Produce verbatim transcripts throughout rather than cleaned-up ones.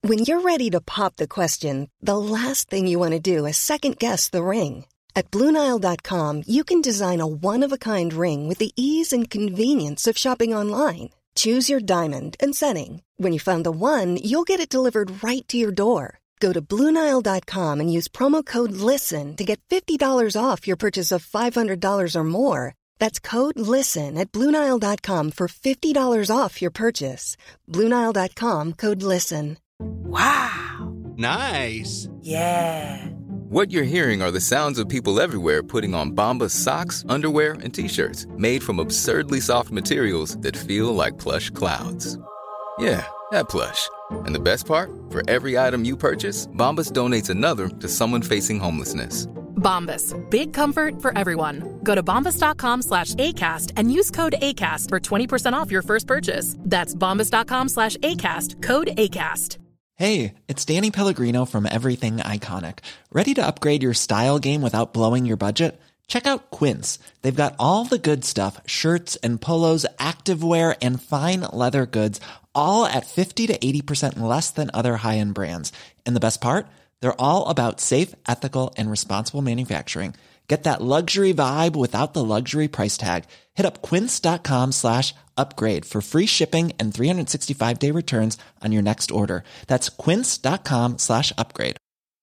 When you're ready to pop the question, the last thing you want to do is second-guess the ring. At Blue Nile dot com, you can design a one-of-a-kind ring with the ease and convenience of shopping online. Choose your diamond and setting. When you find the one, you'll get it delivered right to your door. Go to Blue Nile dot com and use promo code LISTEN to get fifty dollars off your purchase of five hundred dollars or more. That's code LISTEN at Blue Nile dot com for fifty dollars off your purchase. Blue Nile dot com, code LISTEN. Wow. Nice. Yeah. What you're hearing are the sounds of people everywhere putting on Bombas socks, underwear, and T-shirts made from absurdly soft materials that feel like plush clouds. Yeah, that plush. And the best part? For every item you purchase, Bombas donates another to someone facing homelessness. Bombas. Big comfort for everyone. Go to bombas dot com slash ACAST and use code ACAST for twenty percent off your first purchase. That's bombas dot com slash ACAST. Code ACAST. Hey, it's Danny Pellegrino from Everything Iconic. Ready to upgrade your style game without blowing your budget? Check out Quince. They've got all the good stuff, shirts and polos, activewear, and fine leather goods, all at fifty to eighty percent less than other high-end brands. And the best part? They're all about safe, ethical, and responsible manufacturing. Get that luxury vibe without the luxury price tag. Hit up quince dot com slash upgrade for free shipping and three sixty-five day returns on your next order. That's quince dot com slash upgrade.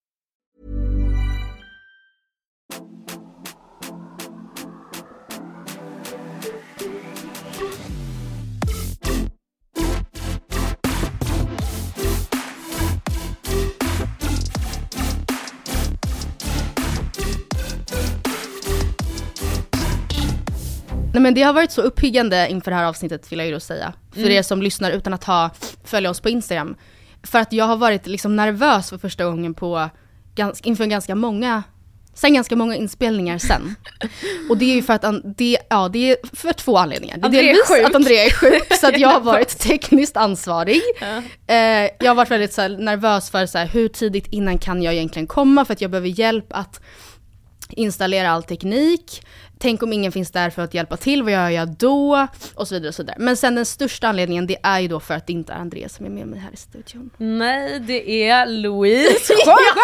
Nej, men det har varit så uppiggande inför det här avsnittet, vill jag ju då säga. För mm. er som lyssnar utan att ha följa oss på Instagram. För att jag har varit liksom nervös för första gången på gans, inför ganska många sen ganska många inspelningar sen. Och det är ju för att det, ja, det är för två anledningar. Det är André delvis är sjuk. att André är sjuk så att jag har varit tekniskt ansvarig. Ja. Eh, jag har varit väldigt så här, nervös för så här, hur tidigt innan kan jag egentligen komma, för att jag behöver hjälp att installera all teknik. Tänk om ingen finns där för att hjälpa till, vad gör jag då? Och så vidare och så där. Men sen den största anledningen, det är ju då för att det inte är Andreas som är med mig här i studion. Nej, det är Louise Jorge!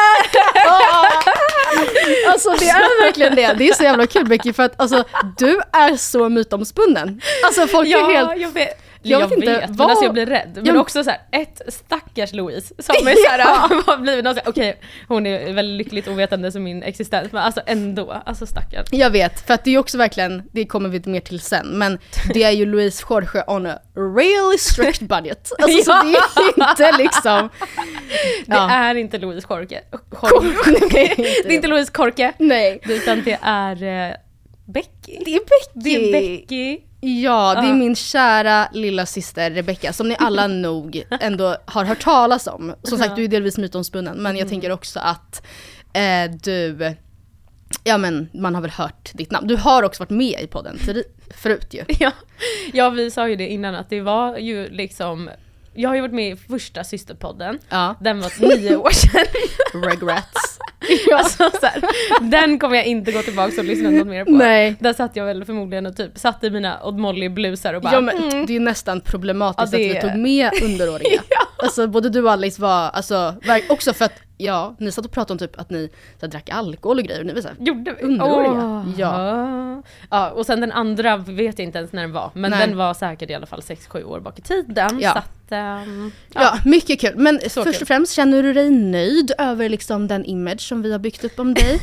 Alltså det är verkligen det. Det är så jävla kul, Becky, för att alltså, du är så mytomspunnen. Alltså folk ja, är helt... jag vet. Jag, jag vet inte, vet, vad... men alltså jag blir rädd. Men jag... också så här, ett stackars Louise som är så här, ja. har blivit någon så här, okej, hon är väldigt lyckligt ovetande som min existens, men alltså ändå, alltså stackars. Jag vet, för att det är också verkligen, det kommer vi mer till sen, men det är ju Louise Jorge on a really strict budget. Alltså så det är inte liksom... Det ja. är inte Louise Jorge. Jorge. Nej, det är inte Louise Jorge. Nej. Utan det är uh, Becky. Det är Becky. Det är Becky. Ja, det är min kära lilla syster Rebecca, som ni alla nog ändå har hört talas om. Som sagt, du är delvis mytomspunnen, men jag mm. tänker också att eh, du, ja men man har väl hört ditt namn. Du har också varit med i podden för, förut ju. Ja. ja, vi sa ju det innan att det var ju liksom, jag har ju varit med i första systerpodden. Ja. Den var nio år sedan. Regrets. Ja. Alltså, så här, den kommer jag inte gå tillbaka och lyssna något mer på. Nej. Där satt jag väl förmodligen och typ satt i mina Odd Molly-blusar och bara... Ja, men mm. det är nästan problematiskt ja, det... att vi tog med underåriga. Ja. Alltså både du och Alice var, alltså, också för att, ja, ni satt och pratade om typ att ni så här, drack alkohol och grejer. Ni var så här, gjorde vi? Underåriga. Oh. Ja. Ja, och sen den andra vet jag inte ens när den var. Men Nej. den var säkert i alla fall sex sju år bak i tiden. Ja. Så att, um, ja. ja, mycket kul. Men så först kul. och främst, känner du dig nöjd över liksom den image som vi har byggt upp om dig?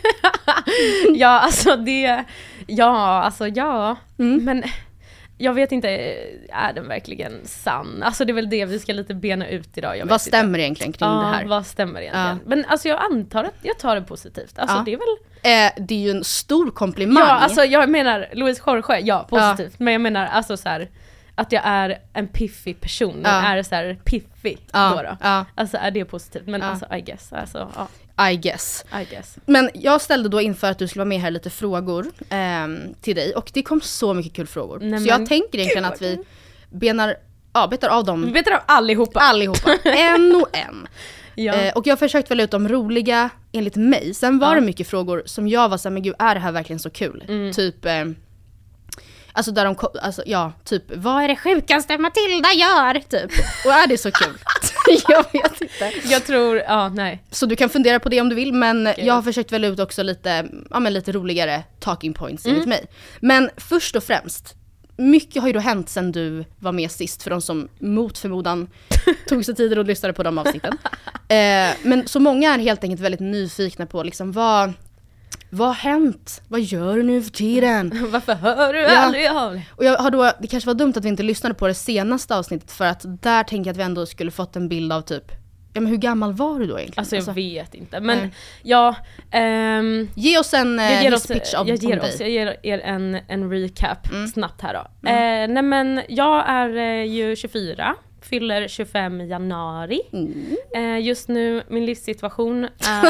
Ja, alltså det... Ja, alltså ja. Mm. Men... Jag vet inte, är den verkligen sann? Alltså det är väl det vi ska lite bena ut idag. Jag vad vet stämmer inte. egentligen kring ja, det här? Vad stämmer egentligen? Ja. Men alltså jag antar att jag tar det positivt. Alltså ja. det är väl... Eh, det är ju en stor komplimang. Ja, alltså jag menar, Louise Jorge, ja, positivt. Ja. Men jag menar alltså så här, att jag är en piffig person. Ja. Är så här piffig ja. då då. Ja. Alltså är det positivt? Men ja. alltså I guess. Alltså, ja. I guess. I guess. Men jag ställde då inför att du skulle vara med här lite frågor eh, till dig. Och det kom så mycket kul frågor. Nej, så jag tänker egentligen att vi benar, ja, betar av dem. Vi betar av allihopa. Allihopa. En och en. Ja. Eh, och jag har försökt välja ut de roliga enligt mig. Sen var ja. det mycket frågor som jag var så här, men gud, är det här verkligen så kul? Mm. Typ... Eh, Alltså där de, alltså ja, typ, vad är det sjukaste Matilda gör? Typ. Och är det så kul? Jag vet inte. Jag tror, ja nej. Så du kan fundera på det om du vill, men okay. Jag har försökt välja ut också lite, ja, men lite roligare talking points enligt mm. mig. Men först och främst, mycket har ju då hänt sen du var med sist, för de som mot förmodan tog sig tiden och lyssnade på de avsnitten. Eh, men så många är helt enkelt väldigt nyfikna på liksom vad... Vad har hänt? Vad gör du nu för tiden? Varför hör du ja. aldrig av? Och jag har då, det kanske var dumt att vi inte lyssnade på det senaste avsnittet, för att där tänker jag att vi ändå skulle fått en bild av typ, ja men hur gammal var du då egentligen? Alltså jag alltså, vet inte, men nej. ja... Um, ge oss en uh, hisspitch av jag ger om oss, dig. Jag ger er en, en recap mm. snabbt här då. Mm. Uh, nej men jag är uh, ju tjugofyra. Fyller tjugofem januari. Mm. Eh, just nu, min livssituation är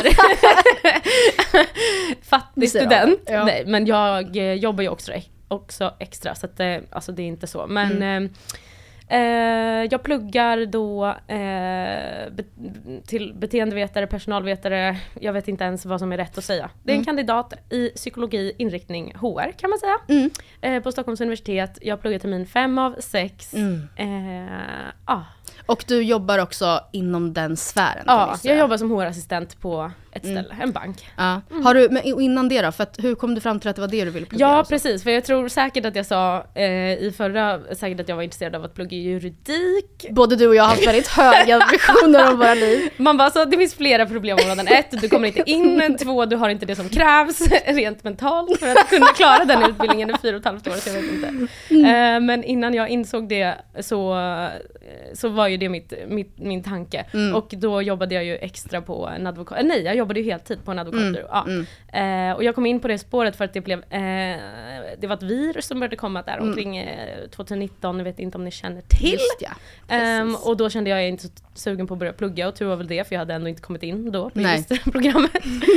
fattig student. Ja. Nej, men jag eh, jobbar ju också, också extra, så att, eh, alltså det är inte så. Men mm. eh, eh, jag pluggar då eh, be- till beteendevetare, personalvetare. Jag vet inte ens vad som är rätt att säga. Det är en mm. kandidat i psykologi, inriktning H R kan man säga. Mm. Eh, på Stockholms universitet. Jag pluggar termin fem av sex. Mm. Eh, ah. Och du jobbar också inom den sfären? Ja, jag jobbar som H R-assistent på ett ställe, mm. en bank. Ja. Mm. Har du, men innan det då, för att, hur kom du fram till att det var det du ville plugga? Ja, alltså? precis, för jag tror säkert att jag sa eh, i förra, säkert att jag var intresserad av att plugga juridik. Både du och jag har haft väldigt höga ambitioner om våra liv. Man bara, så det finns flera problemområden. Ett, du kommer inte in. Två, du har inte det som krävs rent mentalt för att kunna klara den utbildningen i fyra och ett halvt år, så jag vet inte. Mm. Eh, men innan jag insåg det så, så var ju det mitt, mitt, min tanke. Mm. Och då jobbade jag ju extra på en advokat. Eh, nej, jag jobbade ju heltid på en advokatbyrå. Mm. Ja. Mm. Eh, och jag kom in på det spåret för att det blev eh, det var ett virus som började komma där mm. omkring eh, tjugonitton. Jag vet inte om ni känner till. Just, ja. Um, och då kände jag jag inte så sugen på att börja plugga, och tur var väl det, för jag hade ändå inte kommit in då på just programmet.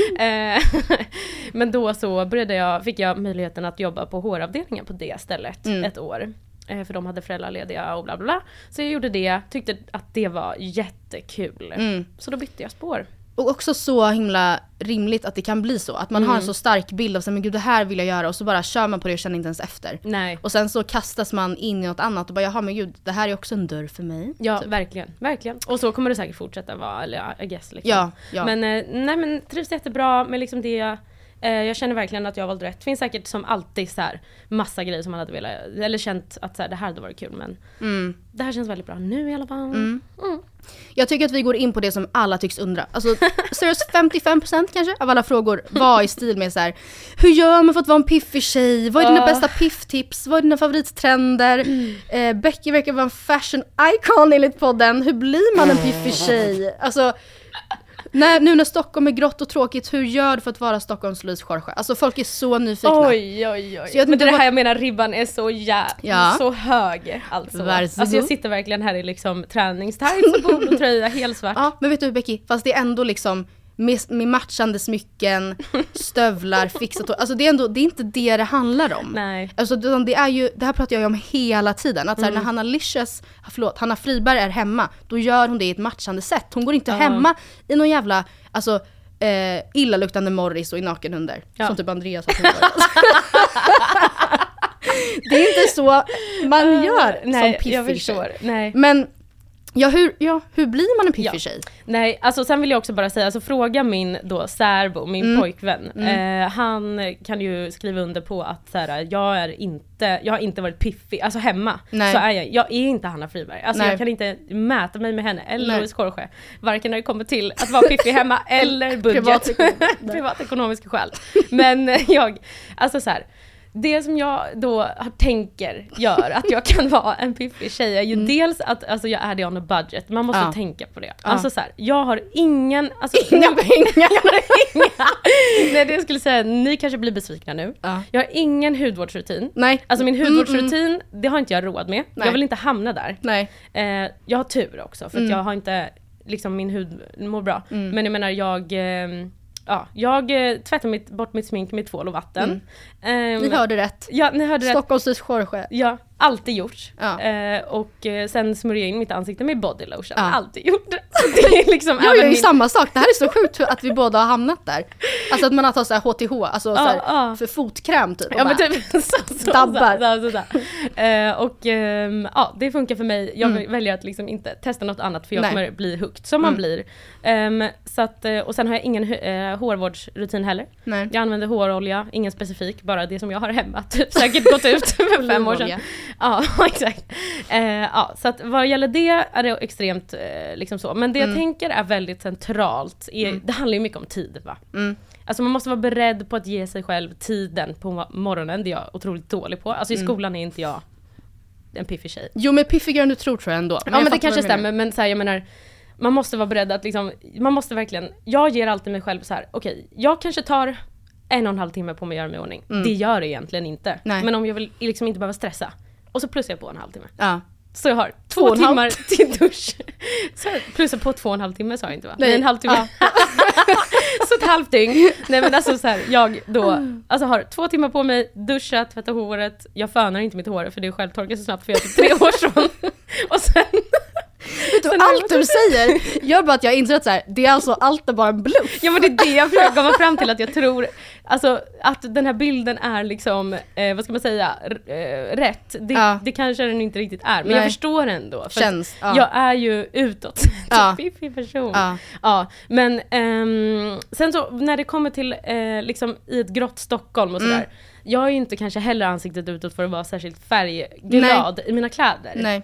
uh, men då så började jag, fick jag möjligheten att jobba på H R-avdelningen på det stället mm. ett år. Uh, för de hade föräldralediga och bla bla bla. Så jag gjorde det, tyckte att det var jättekul. Mm. Så då bytte jag spår. Och också så himla rimligt att det kan bli så. Att man mm. har en så stark bild av sig, men gud det här vill jag göra. Och så bara kör man på det och känner inte ens efter. Nej. Och sen så kastas man in i något annat och bara, jaha men gud, det här är också en dörr för mig. Ja, typ. verkligen, verkligen. Och så kommer det säkert fortsätta vara, eller I guess liksom. Ja, ja. Men eh, nej men trivs jättebra med liksom det. Eh, jag känner verkligen att jag valde rätt. Det finns säkert som alltid så här massa grejer som man hade velat, eller känt att så här, det här hade varit kul, men mm. det här känns väldigt bra nu i alla fall. Mm. Mm. Jag tycker att vi går in på det som alla tycks undra. Alltså seriöst femtiofem procent kanske av alla frågor var i stil med så här: hur gör man för att vara en piffig tjej? Vad är dina uh. bästa pifftips? Vad är dina favorittrender? Mm. Eh, Becky verkar vara en fashion icon enligt podden. Hur blir man en piffig tjej? Alltså när, nu när Stockholm är grått och tråkigt, hur gör du för att vara Stockholms Louise Jorge? Alltså folk är så nyfikna. Oj, oj, oj. Men det är det här jag menar, ribban är så jä- ja. så hög. Alltså. alltså jag sitter verkligen här i liksom träningstights och polotröja, helt svart. Ja, men vet du Becky, fast det är ändå liksom med, med matchande smycken, stövlar, fixat. Alltså det är ändå, det är inte det det handlar om. Nej. Alltså det är ju, det här pratar jag ju om hela tiden. Att så här, mm. när Hanna Licious, förlåt, Hanna Friberg är hemma, då gör hon det i ett matchande sätt. Hon går inte uh. hemma i någon jävla, alltså eh, illaluktande Morris och i nakenhundar. Ja. Som typ Andreas har Det är inte så man gör uh, nej, som piffig tjej. Nej. Men Ja hur, ja, hur blir man en piffig ja. tjej? Nej, alltså sen vill jag också bara säga, alltså fråga min då särbo, min mm. pojkvän. Mm. Eh, han kan ju skriva under på att så här, jag är inte, jag har inte varit piffig, alltså hemma. Nej. Så är jag, jag är inte Hanna Friberg. Alltså Nej. jag kan inte mäta mig med henne eller Louise Jorge. Varken när det kommer till att vara piffig hemma eller budget. Privatekonomiska skäl. Men jag, alltså så här. Det som jag då tänker gör att jag kan vara en piffig tjej är ju mm. dels att alltså, jag är det on a budget. Man måste ja. tänka på det. Ja. Alltså så här, jag har ingen... Alltså, inga pengar. inga. Nej, det jag skulle säga, ni kanske blir besvikna nu. Ja. Jag har ingen hudvårdsrutin. Nej. Alltså min hudvårdsrutin, mm, mm. det har inte jag råd med. Nej. Jag vill inte hamna där. Nej. Eh, jag har tur också, för att mm. jag har inte... Liksom min hud mår bra. Mm. Men jag menar, jag... Eh, Ja, jag eh, tvättar mitt, bort mitt smink med tvål och vatten. Mm. Um, ni hörde rätt. Ja, ni hörde rätt. Stockholms Louise Jorge. Ja, alltid gjort. Ja. Eh, och eh, sen smörjer jag in mitt ansikte med body lotion. Ja. Alltid gjort. Det är liksom jag gör ju min... samma sak. Det här är så sjukt att vi båda har hamnat där. Alltså att man har tagit så här H T H, alltså så här, ja, ja. för fotkräm typ. Ja, men typ så, så, dabbar. Så, så, så, så. Eh, och eh, ja, det funkar för mig. Jag mm. väljer att liksom inte testa något annat för jag Nej. kommer bli hooked som man mm. blir. Um, så att, och sen har jag ingen uh, hårvårdsrutin heller. Nej. Jag använder hårolja, ingen specifik, bara det som jag har hemma. Typ säkert gått ut för fem år sedan. Ja, exakt. Uh, ja, så att vad gäller det är det extremt uh, liksom så. Men det mm. jag tänker är väldigt centralt. Är, mm. Det handlar ju mycket om tid, va? Mm. Alltså man måste vara beredd på att ge sig själv tiden på morgonen. Det är jag otroligt dålig på. Alltså i skolan är inte jag en piffig tjej. Jo, men piffigare än du tror tror jag ändå. Men ja, men det kanske stämmer. Men så här, jag menar, man måste vara beredd att liksom, man måste verkligen, jag ger alltid mig själv så här, okej, okay, jag kanske tar en och en halv timme på mig att göra mig i ordning. Mm. Det gör det egentligen inte. Nej. Men om jag vill liksom inte behöva stressa, och så plussar jag på en halvtimme. Ja. Så jag har två, två timmar till dusch. Så plussar på två och en halv timme sa jag inte, va? Nej, en halvtimme. Ja. Så ett halvt dygn. Nej, men alltså så här, jag då alltså har två timmar på mig, duscha, tvätta håret. Jag fönar inte mitt hår för det är självtorkat så snabbt för jag är typ tre år sedan. Och sen vet du, allt du säger gör bara att jag inser att så här, det är alltså allt är bara en bluff. Ja, men det är det jag försöker komma fram till, att jag tror alltså att den här bilden är liksom eh, vad ska man säga r- eh, rätt. Det, ja. det kanske den inte riktigt är, men Nej. jag förstår ändå för Känns, ja. jag är ju utåt ja. fiffig person. Ja. Ja, men ehm, sen så när det kommer till eh, liksom i ett grått Stockholm och sådär. Mm. Jag är ju inte kanske heller ansiktet utåt för att vara särskilt färgglad i mina kläder. Nej.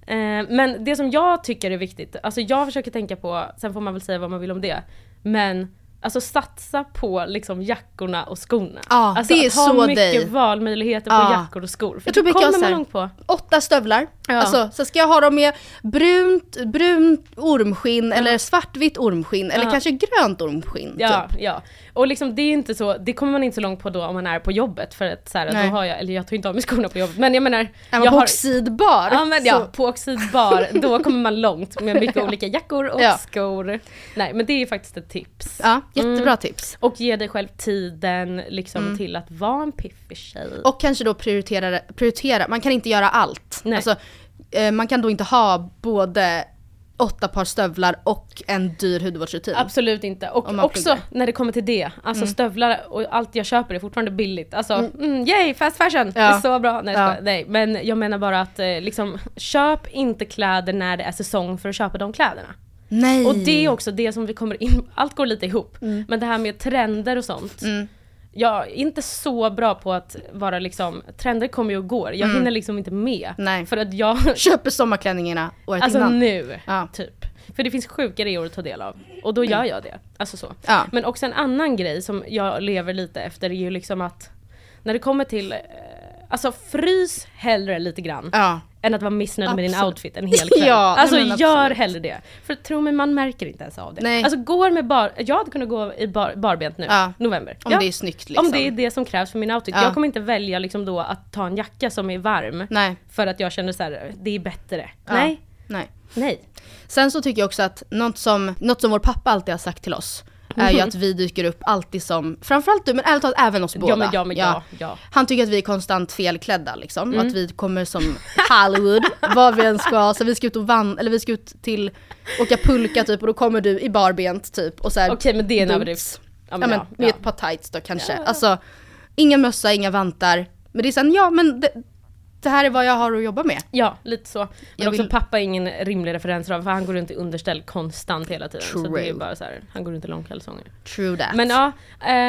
Men det som jag tycker är viktigt, alltså jag försöker tänka på, sen får man väl säga vad man vill om det, men alltså satsa på liksom jackorna och skorna. Ja, alltså det är ha så mycket dig. valmöjligheter på ja. jackor och skor. För jag tror det kommer man långt på. Åtta stövlar. Ja. Alltså, så ska jag ha dem med brunt, brunt ormskinn ja. eller svartvitt ormskinn eller ja. kanske grönt ormskinn. Ja, typ. ja. Och liksom det är inte så, det kommer man inte så långt på då om man är på jobbet, för att så här, då har jag, eller jag tar inte av mig skorna på jobbet, men jag menar, är man jag på har, oxidbar. Ja, men ja, på oxidbar, då kommer man långt med mycket olika jackor och ja. skor. Nej, men det är faktiskt ett tips. Ja, jättebra mm. tips. Och ge dig själv tiden liksom mm. till att vara en piffig tjej. Och kanske då prioritera, prioritera. Man kan inte göra allt. Nej. Alltså, eh, man kan då inte ha både åtta par stövlar och en dyr hudvårdsrutin. Absolut inte. Och också pluggar. När det kommer till det. Alltså mm. stövlar och allt jag köper är fortfarande billigt. Alltså, mm. Mm, yay, fast fashion! Ja. Det är så bra. Nej, ja. Nej, men jag menar bara att eh, liksom, köp inte kläder när det är säsong för att köpa de kläderna. Nej. Och det är också det som vi kommer in, allt går lite ihop. Mm. Men det här med trender och sånt. Mm. Jag är inte så bra på att vara liksom, trender kommer ju och går. Jag mm. hinner liksom inte med. Nej. För att jag köper sommarklänningarna året alltså innan. nu, ja. typ. För det finns sjuka reor att ta del av. Och då gör jag det. Alltså så. Ja. Men också en annan grej som jag lever lite efter är ju liksom att när det kommer till, alltså frys hellre lite grann. Ja. Än att vara missnöjd med din outfit en hel kväll. Ja, alltså gör hellre det. För tro mig, man märker inte ens av det. Nej. Alltså går med bar, jag hade kunnat gå i bar, barbent nu, ja. november. Om ja. det är snyggt liksom. Om det är det som krävs för min outfit. Ja. Jag kommer inte välja liksom då att ta en jacka som är varm. Nej. För att jag känner så här, det är bättre. Ja. Nej. Nej. Nej. Sen så tycker jag också att något som, något som vår pappa alltid har sagt till oss är ju att vi dyker upp alltid som, framförallt du, men ärligt talat även oss båda. Ja, men ja, men ja, ja. Han tycker att vi är konstant felklädda liksom, mm. att vi kommer som Hollywood, vad vi än ska, så vi ska ut och vann, eller vi ska ut till, åka pulka typ, och då kommer du i barbent typ, och så här. Okej, men det är en överdrift. Ja, men, ja, men med ja. ett par tights då kanske. Ja. Alltså, inga mössa, inga vantar. Men det är sen, ja men det, det här är vad jag har att jobba med. Ja, lite så. Men jag också vill... pappa är ingen rimlig referens för han går runt i underställ konstant hela tiden. True. Så det är bara så här, han går runt i långkalsonger. True that. Men ja,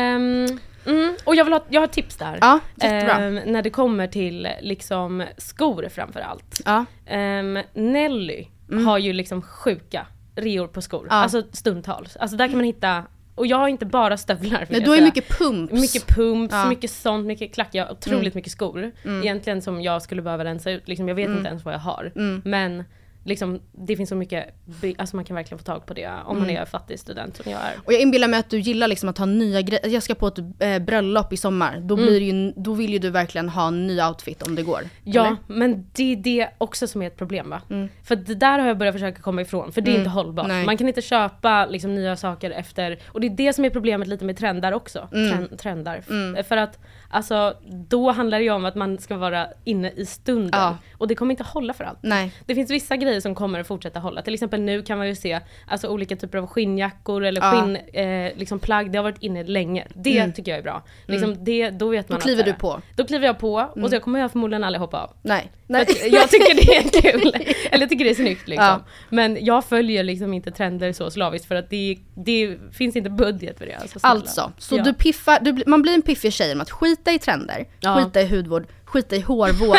um, mm, och jag vill ha, jag har tips där. Ja, jättebra. Um, när det kommer till liksom skor framför allt. Ja. Um, Nelly mm. har ju liksom sjuka reor på skor. Ja. Alltså stundtals. Alltså där kan man hitta. Och jag har inte bara stövlar. Nej, då är mycket pumps. Mycket pumps, ja. mycket sånt, mycket klack. Jag har otroligt mm. mycket skor. Mm. Egentligen som jag skulle behöva rensa ut. Liksom, jag vet mm. inte ens vad jag har. Mm. Men liksom, det finns så mycket, alltså man kan verkligen få tag på det om mm. man är fattig student som jag är. Och jag inbillar mig att du gillar liksom att ha nya grejer. Jag ska på ett äh, bröllop i sommar. Då, blir mm. ju, då vill ju du verkligen ha en ny outfit om det går. Ja, eller? Men det är det också som är ett problem, va? Mm. För det där har jag börjat försöka komma ifrån. För det är mm. inte hållbart. Nej. Man kan inte köpa liksom, nya saker efter. Och det är det som är problemet lite med trendar också. Mm. Trend, trendar. Mm. För att alltså, då handlar det ju om att man ska vara inne i stunden. Ja. Och det kommer inte hålla för allt. Nej. Det finns vissa grejer som kommer att fortsätta hålla. Till exempel nu kan man ju se alltså, olika typer av skinnjackor eller ja. skinn, eh, liksom plagg. Det har varit inne länge. Det mm. tycker jag är bra. Liksom, mm. det, då vet man då kliver att, du på. Då kliver jag på och mm. så kommer jag förmodligen aldrig hoppa av. Nej. Nej. Jag tycker det är kul. Eller jag tycker det är snyggt liksom. Ja. Men jag följer liksom inte trender så slaviskt för att det, det finns inte budget för det. Alltså, alltså så ja. du piffar, du, man blir en piffig tjej med att skita i trender, ja. skita i hudvård, skita i hårvård.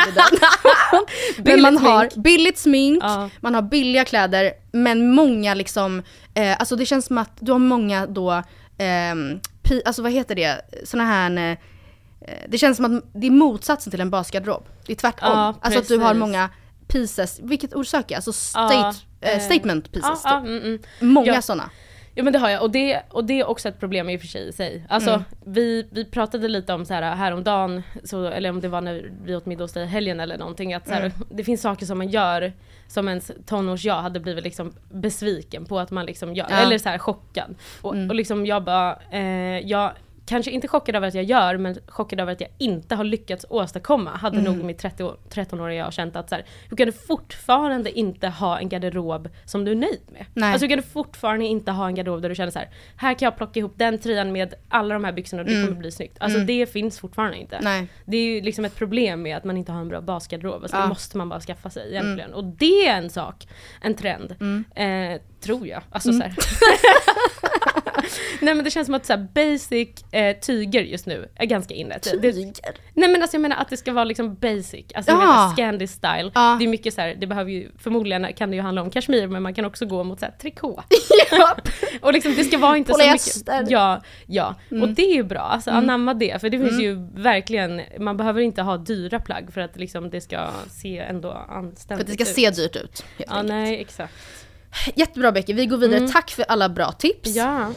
Men man smink. har billigt smink, ja. man har billiga kläder, men många liksom, eh, alltså det känns som att du har många då, eh, pi, alltså vad heter det, såna här... Eh, det känns som att det är motsatsen till en basgarderob. Det är tvärtom. Ja, alltså att du har många pieces. Vilket ord söker jag? Alltså state, ja, äh, statement pieces. Ja, typ. mm, mm. Många ja. sådana. Ja, men det har jag. Och det, och det är också ett problem i och för sig i sig. Alltså, mm. vi, vi pratade lite om så här häromdagen, så, eller om det var när vi åt middag hos dig i helgen eller någonting. Att så här, mm. det finns saker som man gör som ens tonårs jag hade blivit liksom besviken på att man liksom gör. Ja. Eller så här chockad. Och, mm. och liksom jag bara... Eh, jag, kanske inte chockad över att jag gör, men chockad över att jag inte har lyckats åstadkomma. Hade mm. nog mitt tretton-åriga jag känt att så här, hur kan du fortfarande inte ha en garderob som du är nöjd med? Nej. Alltså hur kan du fortfarande inte ha en garderob där du känner så här, här kan jag plocka ihop den tröjan med alla de här byxorna och det mm. kommer bli snyggt. Alltså mm. det finns fortfarande inte. Nej. Det är ju liksom ett problem med att man inte har en bra basgarderob. Alltså ja. det måste man bara skaffa sig egentligen. Mm. Och det är en sak, en trend. Mm. Eh, tror jag. Alltså mm. så här. Nej, men det känns som att så här, basic eh, tyger just nu är ganska inne. Tyger? Nej, men alltså jag menar att det ska vara liksom basic. Alltså jag menar Scandi style. Ja. Det är mycket så här, det behöver ju, förmodligen kan det ju handla om kashmir, men man kan också gå mot så här trikå. Och liksom det ska vara inte Polyester. Så mycket. Ja, ja. Mm. Och det är ju bra. Alltså mm. anamma det. För det finns mm. ju verkligen, man behöver inte ha dyra plagg för att liksom det ska se ändå anständigt ut. För att det ska ut. se dyrt ut. Ja, enkelt. Nej, exakt. Jättebra Becky, vi går vidare. Mm. Tack för alla bra tips. Ja.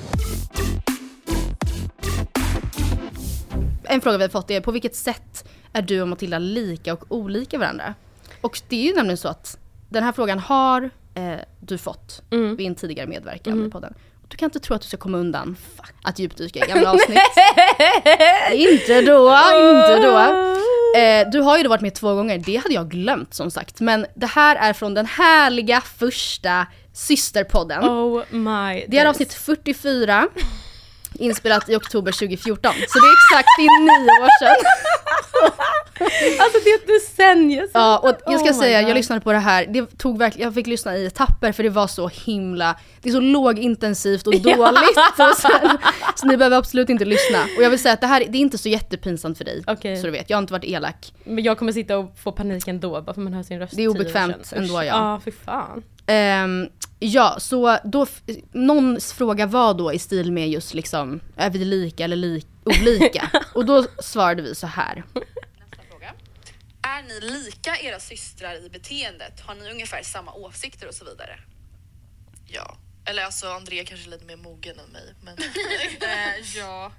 En fråga vi har fått är, på vilket sätt är du och Matilda lika och olika varandra? Och det är ju nämligen så att den här frågan har eh, du fått mm. vid en tidigare medverkan mm. i podden. Du kan inte tro att du ska komma undan Fuck. att djupdyka i gamla avsnitt. Inte då, inte då. Eh, du har ju då varit med två gånger, det hade jag glömt som sagt. Men det här är från den härliga första systerpodden. Oh my. Det är avsnitt fyrtiofyra, inspelat i oktober tjugofjorton. Så det är exakt i nio år sedan. Alltså det är ett decennium. Ja, och jag ska oh säga, jag lyssnade på det här. Det tog verkligen, jag fick lyssna i etapper för det var så himla, det är så lågintensivt och dåligt. Och sen, så ni behöver absolut inte lyssna. Och jag vill säga att det här, det är inte så jättepinsamt för dig. Okay. Så du vet, jag har inte varit elak. Men jag kommer sitta och få panik ändå, bara för man hör sin röst. Det är obekvämt ändå, ja. Ja, för fan. Um, ja, så då, någons fråga var då i stil med just liksom, är vi lika eller li- olika? Och då svarade vi så här. Nästa fråga. Är ni lika era systrar i beteendet? Har ni ungefär samma åsikter och så vidare? Ja. Eller alltså Andrea kanske är lite mer mogen än mig, men eh, ja.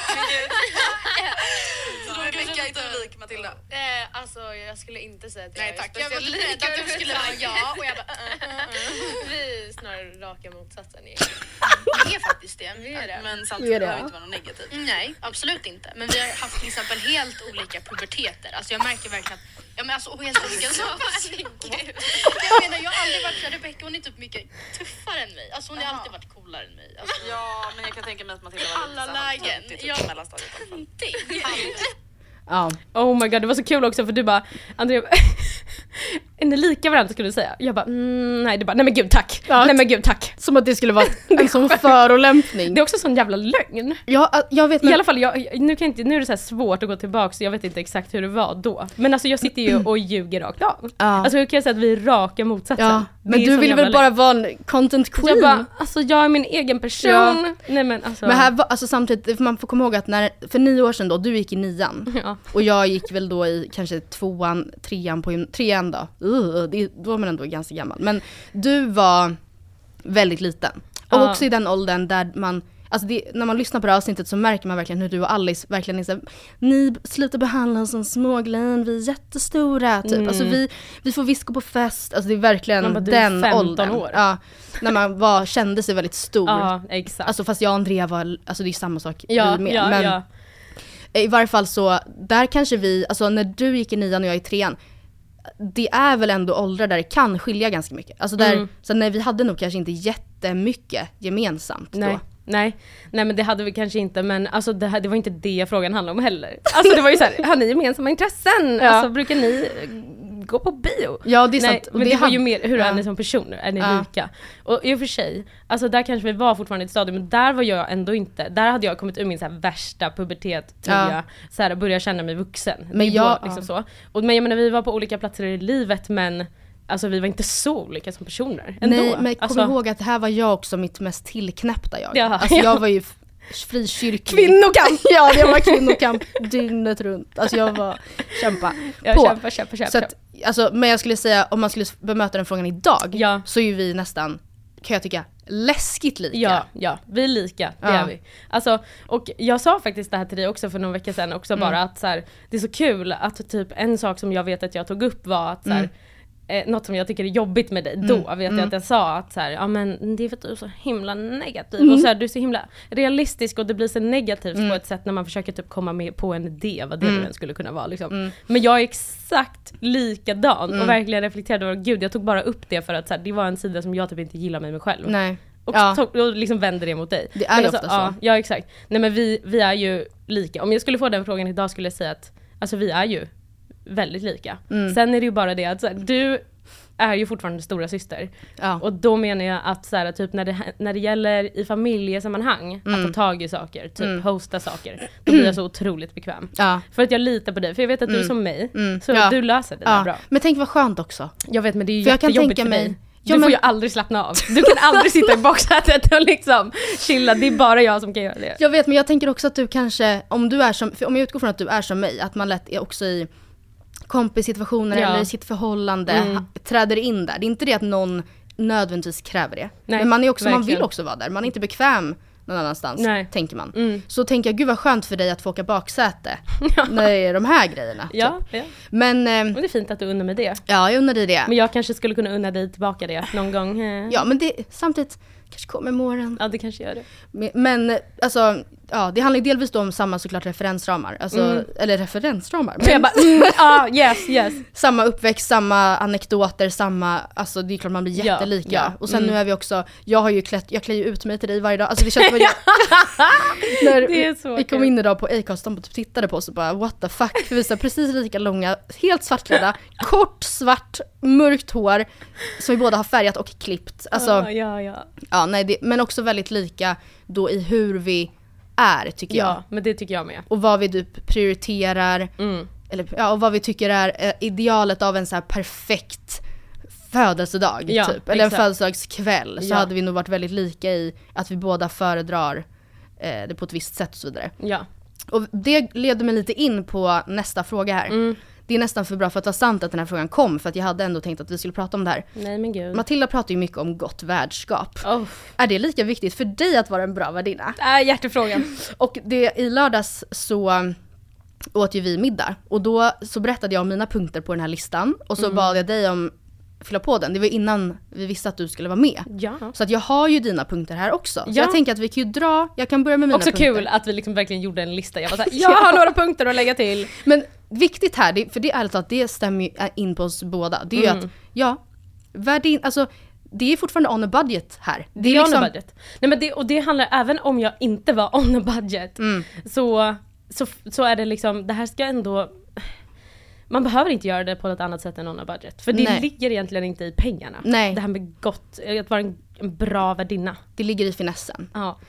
Så Rebecca är inte lik Matilda. Eh, alltså jag skulle inte säga att jag Nej, tack. är Jag var lite rädd att du skulle säga ja och jag bara uh, uh, uh. Vi är snarare raka motsatsen. Vi är faktiskt det. Vi är det. Men samtidigt behöver inte vara något negativt. Nej, absolut inte. Men vi har haft till exempel helt olika puberteter. Alltså jag märker verkligen att ja, men alltså, helt olika saker. Jag menar, jag har aldrig varit så Rebecca, hon är typ mycket tuffare än mig. Alltså hon har alltid varit coolare än mig. Alltså, ja, men jag kan tänka mig att Matilda var lite alla lägen. Typ jag mellanstadiet i alla fall. Ja. Oh my god, det var så kul också för du bara, Andrea, är ni lika varandra skulle du säga? Jag bara, mm, nej, du bara, nej men gud tack, ja. nej men gud tack. Som att det skulle vara en sån förolämpning. Det är också en sån jävla lögn. Ja, jag vet. Men... I alla fall, jag, nu, kan inte, nu är det så här svårt att gå tillbaka, så jag vet inte exakt hur det var då. Men alltså jag sitter ju och ljuger rakt av. Ja. Alltså hur kan jag säga att vi är raka motsatsen? Ja. Men du vill väl bara vara en content queen? Jag bara, alltså jag är min egen person. Ja. Nej, men alltså. Men här var, alltså samtidigt, man får komma ihåg att när, för nio år sedan då, du gick i nian. Ja. Och jag gick väl då i kanske tvåan, trean på trean då. Uh, det, då var man ändå ganska gammal. Men du var väldigt liten. Och ja. också i den åldern där man, alltså det, när man lyssnar på det här avsnittet så märker man verkligen hur du och Alice verkligen är så här, ni slutar behandla oss som småglin, vi är jättestora typ. Mm. Alltså vi, vi får viska på fest, alltså det är verkligen bara, den åldern. År. Ja, när man var, kände sig väldigt stor. Ja, exakt. Alltså fast jag och Andrea var, alltså det är samma sak ja, vi med. Ja, men ja. i varje fall så, där kanske vi, alltså när du gick i nian och jag i trean, det är väl ändå åldrar där det kan skilja ganska mycket. Alltså där, mm. så när vi hade nog kanske inte jättemycket gemensamt Nej. då. Nej, nej men det hade vi kanske inte, men alltså det, här, det var inte det frågan handlade om heller. Alltså det var ju så här, har ni gemensamma intressen? Ja. Alltså brukar ni gå på bio? Ja, det är nej, sant. Men det, det var ju mer, hur ja. är ni som personer? Är ni ja. lika? Och i och för sig, alltså där kanske vi var fortfarande i ett stadium, men där var jag ändå inte, där hade jag kommit ur min så här värsta pubertet, tror ja. jag. Så här, börja känna mig vuxen. Men jag, liksom ja. så. Och, men jag menar, vi var på olika platser i livet, men alltså vi var inte så olika som personer ändå. Nej, men kom alltså, ihåg att det här var jag också mitt mest tillknäppta jag. Ja, alltså ja. jag var ju frikyrklig. Kvinnokamp! Ja, det var kvinnokamp dygnet runt. Alltså jag var kämpa ja, på. Kämpa, kämpa, kämpa. Så att, alltså, men jag skulle säga, om man skulle bemöta den frågan idag, ja. så är ju vi nästan, kan jag tycka, läskigt lika. Ja, ja, vi är lika, det ja. är vi. Alltså, och jag sa faktiskt det här till dig också för någon vecka sedan också, mm. bara att så här, det är så kul att typ en sak som jag vet att jag tog upp var att så här, mm. Eh, något som jag tycker är jobbigt med dig, mm. då vet mm. jag att jag sa att så här, ja men det är för att du är så himla negativ, mm. och så här, du är så himla realistisk, och det blir så negativt mm. på ett sätt när man försöker typ komma med på en idé vad det mm. nu skulle kunna vara liksom. Mm. Men jag är exakt likadan mm. och verkligen reflekterade över, gud jag tog bara upp det för att så här, det var en sida som jag typ inte gillar mig med själv. Nej. Och, ja. tog, och liksom vänder det mot dig. Det är men ju alltså, ofta så. Ja, ja exakt. Nej men vi, vi är ju lika. Om jag skulle få den frågan idag skulle jag säga att alltså vi är ju väldigt lika. Mm. Sen är det ju bara det att så här, du är ju fortfarande stora syster. Ja. Och då menar jag att så här, typ när det, när det gäller i familjesammanhang mm. att ta tag i saker, typ mm. hosta saker, då blir jag så otroligt bekväm. Ja. För att jag litar på dig, för jag vet att mm. du är som mig, mm. så ja. du löser det ja. där bra. Men tänk vad skönt också. Jag vet, men det är ju för jättejobbigt jag kan tänka för mig, dig. ja, du men... får ju aldrig slappna av. Du kan aldrig sitta i baksätet och liksom chilla. Det är bara jag som kan göra det. Jag vet, men jag tänker också att du kanske, om du är som, för om jag utgår från att du är som mig, att man lätt är också i kompissituationer ja. eller i sitt förhållande mm. träder in där. Det är inte det att någon nödvändigtvis kräver det. Nej, men man är också, verkligen. Man vill också vara där. Man är inte bekväm någon annanstans, Nej. tänker man. Mm. Så tänker jag, gud vad skönt för dig att få åka baksäte ja. när det är de här grejerna. Ja, typ. ja. Men, eh, men det är fint att du unnar mig det. Ja, jag unnar dig det. Men jag kanske skulle kunna unna dig tillbaka det någon gång. Ja, men det samtidigt kanske kommer imorgon. Ja, det kanske gör det. Men, men alltså, ja, det handlar ju delvis då om samma såklart referensramar. Alltså, mm. eller referensramar. Men jag bara, mm, ah, yes, yes. Samma uppväxt, samma anekdoter, samma, alltså det är klart man blir jättelika. Ja, ja. Och sen mm. nu är vi också, jag har ju klätt, jag klär ju ut mig till dig varje dag. Alltså det känns som jag, när det är så vi kom in idag på Acast, de tittade på oss och bara, what the fuck? För vi är precis lika långa, helt svartklädda, kort, svart, mörkt hår, som vi båda har färgat och klippt. Alltså, ja, ja, ja. Ja, nej, det, men också väldigt lika då i hur vi är, tycker jag. Ja, men det tycker jag med. Och vad vi typ prioriterar. Mm. Eller, ja, och vad vi tycker är eh, idealet av en så här perfekt födelsedag, ja, typ. Eller exakt. en födelsedagskväll. Så ja. hade vi nog varit väldigt lika i att vi båda föredrar eh, det på ett visst sätt och så vidare. Ja. Och det leder mig lite in på nästa fråga här. Mm. Det är nästan för bra för att vara sant att den här frågan kom, för att jag hade ändå tänkt att vi skulle prata om det här. Nej, men gud. Matilda pratar ju mycket om gott värdskap. Oh. Är det lika viktigt för dig att vara en bra värdinna? Äh, hjärtefrågan. Och det, i lördags så åt ju vi middag. Och då så berättade jag om mina punkter på den här listan. Och så mm. bad jag dig om fylla på den. Det var innan vi visste att du skulle vara med. Ja. Så att jag har ju dina punkter här också. Så ja. jag tänker att vi kan ju dra, jag kan börja med mina också punkter. Också kul att vi liksom verkligen gjorde en lista. Jag var såhär, jag har några punkter att lägga till. Men viktigt här, det, för det är alltså att det stämmer ju in på oss båda. Det är ju mm. att, ja, värdin, alltså det är fortfarande on a budget här. Det är, det är liksom on a budget. Nej, men det, och det handlar, även om jag inte var on a budget, mm. så, så, så är det liksom, det här ska ändå, man behöver inte göra det på ett annat sätt än on a budget. För det Nej. ligger egentligen inte i pengarna. Nej. Det här med gott, att vara en en bra värdinna. Det ligger i finessen. Ja.